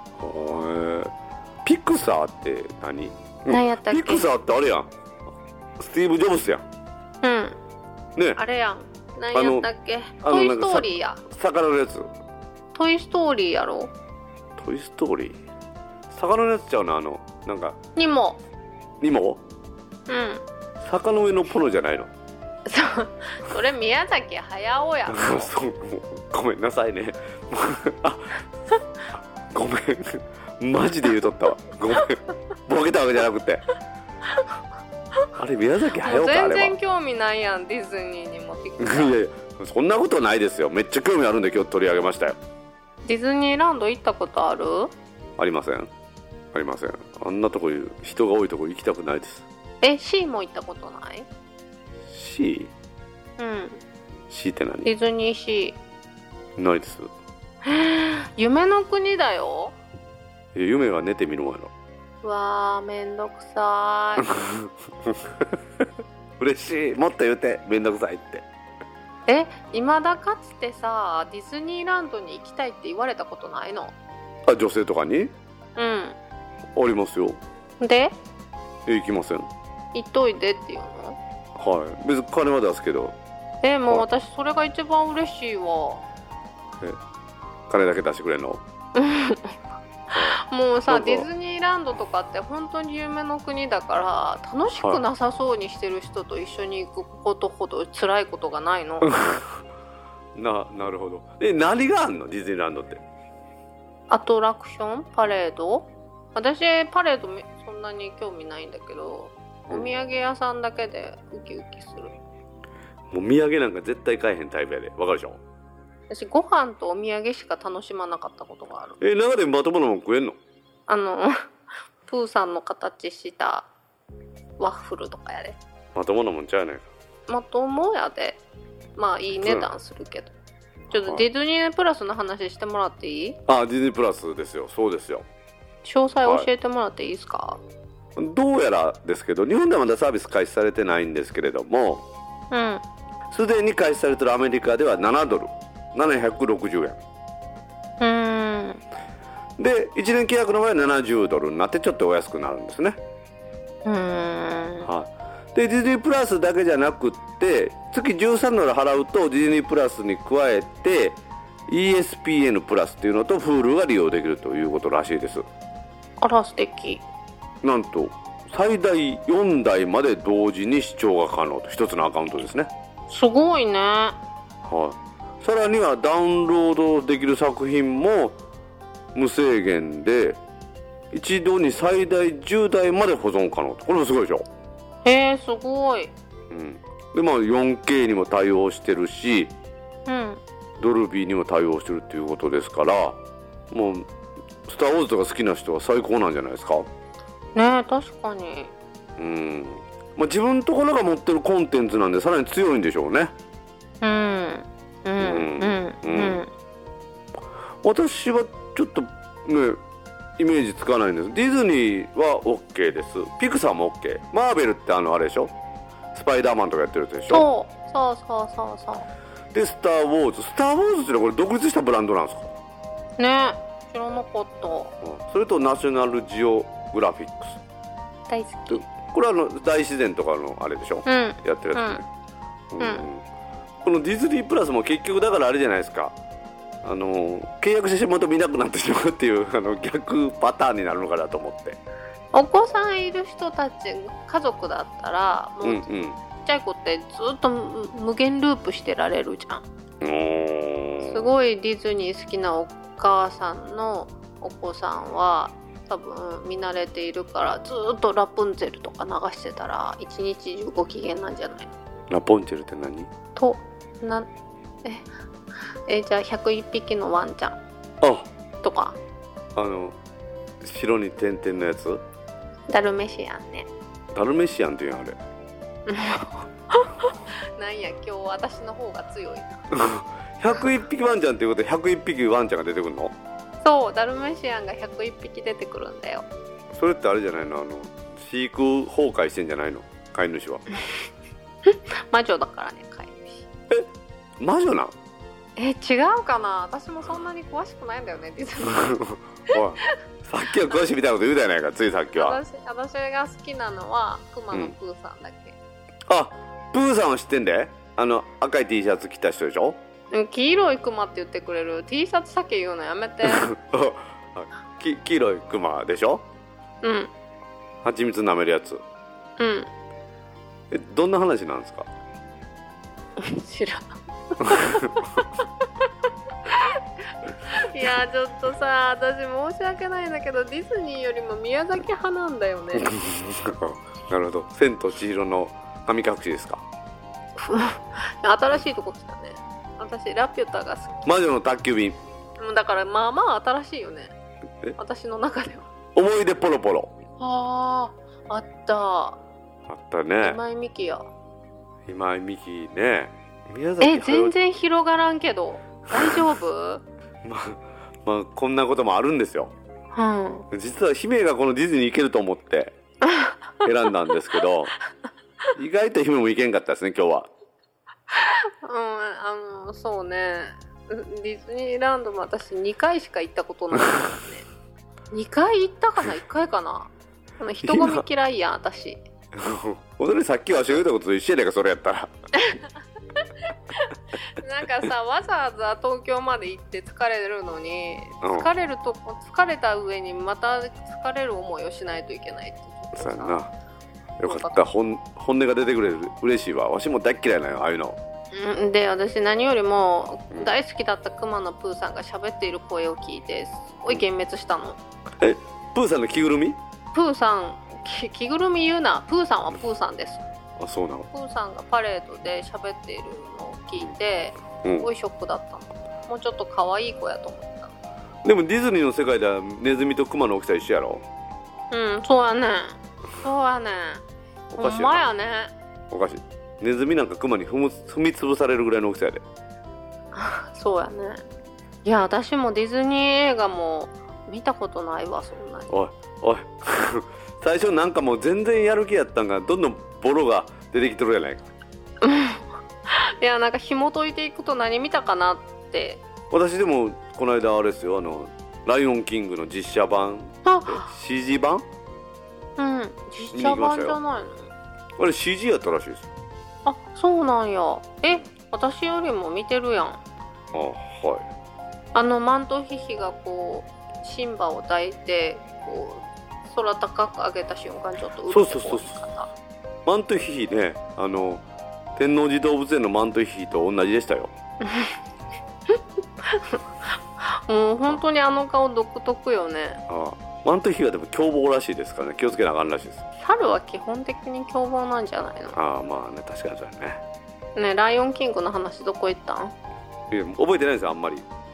ピクサーって何？ 何やったっけ？ ピクサーってあれやん、スティーブ・ジョブスやん。 うんね、あれやん、何やったっけ？トイストーリーや。 魚のやつ。 トイストーリーやろ。 トイストーリー魚のやつちゃうな。あのなんかニモニモ？うん、坂の上のポノじゃないの？ そ, それ宮崎駿やろそうごめんなさいねあごめんマジで言うとったわごめんボケたわけじゃなくてあれ宮崎駿か。あれは全然興味ないやんディズニーにもピクサー。 いやいやそんなことないですよ。めっちゃ興味あるんで今日取り上げましたよ。 ディズニーランド行ったことある？ ありませんありません。あんなとこ人が多いとこ行きたくないです。 え、シーも行ったことない？ シー？ うん。シーって何？ ディズニーシないです。 夢の国だよ。 夢は寝てみるもんやろ。 うわーめんどくさい。 嬉しい。もっと言うて、めんどくさいって。 え、今だかつてさ、ディズニーランドに行きたいって言われたことないの？ あ、女性とかに？ うん。 ありますよ。 で？ え、行きません。 行っといてっていうの？ はい。別に金は出すけど。 え、もうはい私それが一番嬉しいわ。 え、金だけ出してくれんの？ もうさ、 なんかディズニーランドとかって本当に夢の国だから楽しくなさそうにしてる人と一緒に行くことほど辛いことがないの。 な、なるほど。え、何があんのディズニーランドって？ アトラクション？パレード？私パレードそんなに興味ないんだけど、お土産屋さんだけでウキウキする。 もう土産なんか絶対買えへんタイプやで。わかるでしょ？ 私ご飯とお土産しか楽しまなかったことがある。 え、中でまともなもん食えんの？ あのプーさんの形したワッフルとかやで。 まともなもんちゃうやないか。 まともやで。まあいい値段するけど、うん、ちょっとディズニープラスの話してもらっていい？ あ、ディズニープラスですよ。そうですよ。 詳細教えてもらっていいですか？ はい、どうやらですけど、日本ではまだサービス開始されてないんですけれども、 うんすでに開始されているアメリカではななドルななひゃくろくじゅうえん、 うーんでいちねん契約の場合はななじゅうドルになってちょっとお安くなるんですね。 うーん、 はい、でディズニープラスだけじゃなくって月じゅうさんドル払うとディズニープラスに加えて イーエスピーエヌ プラスっていうのと Hulu が利用できるということらしいです。 あら素敵。 なんと最大よんだいまで同時に視聴が可能と、一つのアカウントですね。 すごいね。 はい、さらにはダウンロードできる作品も無制限で一度に最大じゅうだいまで保存可能と。これもすごいでしょ。 へえ、すごい。 うん、でまあ よんケー にも対応してるし、 うん、 ドルビーにも対応してるっていうことですから、もうスター・ウォーズとか好きな人は最高なんじゃないですかね。 え、確かに。 うん、まあ、自分のところが持ってるコンテンツなんでさらに強いんでしょうね。 うんうんうんうんうん。 私はちょっとねイメージつかないんです。ディズニーは OK です。ピクサーも OK。 マーベルってあのあれでしょ、スパイダーマンとかやってるやつでしょ。 そうそうそうそうそうでスター・ウォーズスター・ウォーズってのはこれ独立したブランドなんですかね。知らなかった、うん、 それとナショナルジオグラフィックス大好き。 これはあの大自然とかのあれでしょ、うん、やってるやつね、うんうん、このディズニープラスも結局だからあれじゃないですか、あの契約してしまうと見なくなってしまうっていうあの逆パターンになるのかなと思って。 お子さんいる人たち家族だったらもう、うんうん、ちっちゃい子ってずっと無限ループしてられるじゃん。すごいディズニー好きなお母さんのお子さんは多分見慣れているからずっとラプンツェルとか流してたら一日中ご機嫌なんじゃないの。 ラプンツェルって何となええじゃあひゃくいっぴきのワンちゃんあとか、 あの白に点々のやつ、 ダルメシアンね。 ダルメシアンっていうのあれなんや今日私の方が強いなひゃくいっぴきワンちゃんっていうことでひゃくいっぴきワンちゃんが出てくるの？ そう、ダルメシアンがひゃくいっぴき出てくるんだよ。 それってあれじゃないの、あの飼育崩壊してんじゃないの飼い主は魔女だからね、飼い主。え、魔女なん？ え、違うかな。私もそんなに詳しくないんだよねディズニーおい、さっきは詳しいみたいなこと言うたやないか、ついさっきは。 私, 私が好きなのはクマのプーさんだけ、 うん、あ、プーさんは知ってんで、あの赤い T シャツ着た人でしょ。 黄色いクマって言ってくれる。 T シャツだけ言うのやめてき黄色いクマでしょ。 うん、 蜂蜜舐めるやつ。 うん。 え、どんな話なんですか知らんいやちょっとさ、私申し訳ないんだけどディズニーよりも宮崎派なんだよねなるほど。千と千尋の神隠しですか新しいとこ来たね。私ラピュタが好き。 魔女の宅急便。 だからまあまあ新しいよね、私の中では。 思い出ポロポロ。 ああ、あったあったね。 今井美樹や。 今井美樹ね。宮崎え、全然広がらんけど大丈夫？ まあまあこんなこともあるんですよ。 うん。 実は姫がこのディズニー行けると思って選んだんですけど意外と姫も行けんかったですね今日は。 うん、あのそうね、ディズニーランドも私にかいしか行ったことないからね。にかい行ったかな、いっかいかな。あの人混み嫌いやん私。 踊りさっきはし言うたことと一緒やねんかそれやったら。 なんかさ、わざわざ東京まで行って疲れるのに、 うん、 疲れると疲れた上にまた疲れる思いをしないといけないって。 そうやな。よかった、本本音が出てくれる嬉しいわ。わしも大っ嫌いなよああいうの。 で、私何よりも大好きだったくまのプーさんが喋っている声を聞いてすごい幻滅したの。 え、プーさんの着ぐるみ？ プーさん、き着ぐるみ言うな。プーさんはプーさんです。 あ、そうなの。 プーさんがパレードで喋っているのを聞いてすごいショックだったの、うん、もうちょっと可愛い子やと思った。 でもディズニーの世界ではネズミとクマの大きさ一緒やろ。 うん、そうやねそうやねおかしいな。 ほんまやね。 おかしい。ネズミなんかクマに踏む踏み潰されるぐらいの大きさやで。 そうやね。いや、私もディズニー映画も見たことないわ、そんなに。 おいおい最初なんかもう全然やる気やったんがどんどんボロが出てきとるやないか。 いや、なんか紐解いていくと何見たかなって。 私でもこの間あれですよ、あのライオンキングの実写版、 あシージー 版。 うん、実写版じゃないの。 あれ シージー やったらしいです。 あ、そうなんや。え、私よりも見てるやん。あ、 はい。 あのマントヒヒがこうシンバを抱いてこう空高く上げた瞬間ちょっとうるっとこう。そうそうそう。 マントヒヒね、あの天王寺動物園のマントヒヒと同じでしたよ。 もう本当にあの顔独特よね。 ああ、マントヒヒはでも凶暴らしいですからね、気をつけなあかんらしいです。 猿は基本的に凶暴なんじゃないの。 ああ、まあね、確かにそうやね。 ね、ライオンキングの話どこ行ったん？ いや、覚えてないですよあんまり。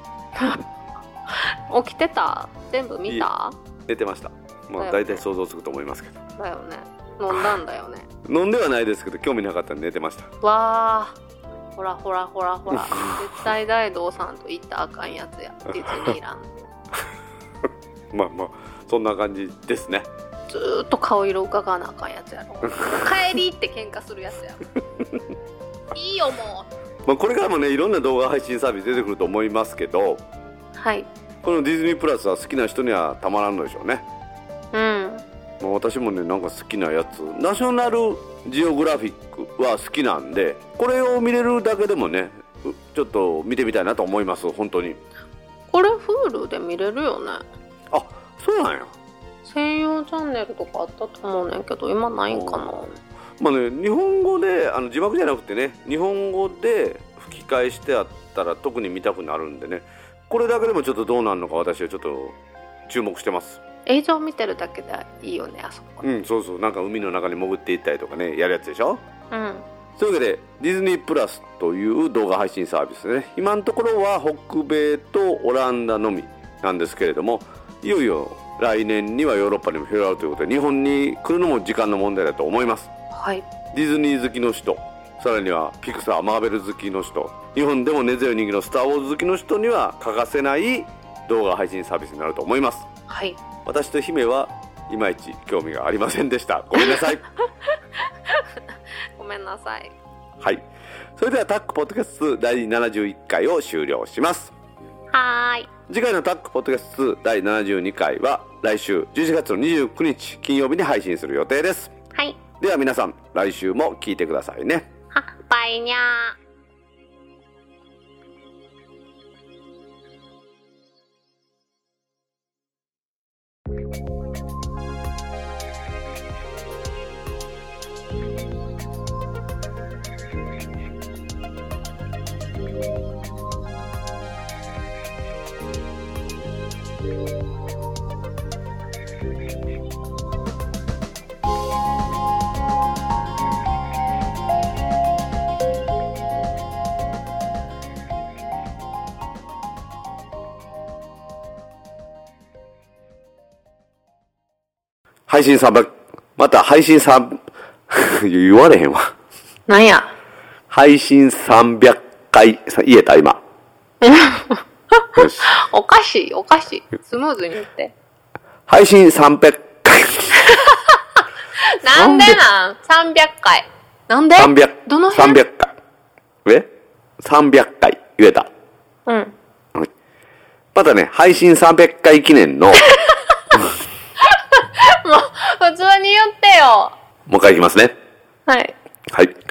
起きてた？全部見た？ 寝てました。まあ大体想像つくと思いますけど。 だよね。飲んだんだよね。 飲んではないですけど興味なかったんで寝てました。 わあ、ほらほらほらほら絶対大道さんと行ったらあかんやつや、ディズニーランド。まあまあそんな感じですね。 ずーっと顔色伺わなあかんやつやろ。帰りって喧嘩するやつやろ。いいよもう。 まあこれからもね、いろんな動画配信サービス出てくると思いますけど、 はい、このディズニープラスは好きな人にはたまらんのでしょうね。 うん。 まあ、私もね、なんか好きなやつ、ナショナルジオグラフィックは好きなんで、これを見れるだけでもね、ちょっと見てみたいなと思います。本当に。 これ Hulu で見れるよね。 あ、そうなんや。 専用チャンネルとかあったと思うねんけど今ないんかな。 まあね、日本語であの字幕じゃなくてね、日本語で吹き替えしてあったら特に見たくなるんでね、これだけでもちょっとどうなるのか私はちょっと注目してます。 映像見てるだけでいいよね、あそこ。 うん、そうそう、なんか海の中に潜っていったりとかね、やるやつでしょ。 うん。 というわけでディズニープラスという動画配信サービスね、今のところは北米とオランダのみなんですけれども、いよいよ来年にはヨーロッパにも広がるということで、日本に来るのも時間の問題だと思います。 はい。 ディズニー好きの人、さらにはピクサー、マーベル好きの人、日本でも根強い人気のスター・ウォーズ好きの人には欠かせない動画配信サービスになると思います。 はい。 私と姫はいまいち興味がありませんでした。ごめんなさい。 ごめんなさい。 はい。それではタックポッドキャストだいななじゅういっかいを終了します。 はーい。 次回のタックポッドキャストだいななじゅうにかいは来週じゅういちがつのにじゅうくにち金曜日に配信する予定です。 はい。 では皆さん来週も聞いてくださいね。 は、バイニャー。 配信さんびゃく、また配信さん、言われへんわ。 なんや。 配信さんびゃっかい、言えた今。 よし。 おかしい、おかしい。スムーズに言って。 配信さんびゃっかい。 なんでなん ?さんびゃっかい。なんで ?さんびゃく。どの辺 ?さんびゃっかい。 え ?さんびゃっかい言えた。 うん。 またね、配信さんびゃっかい記念の。もう、 普通に言ってよ。 もう一回いきますね。 はい。 はい。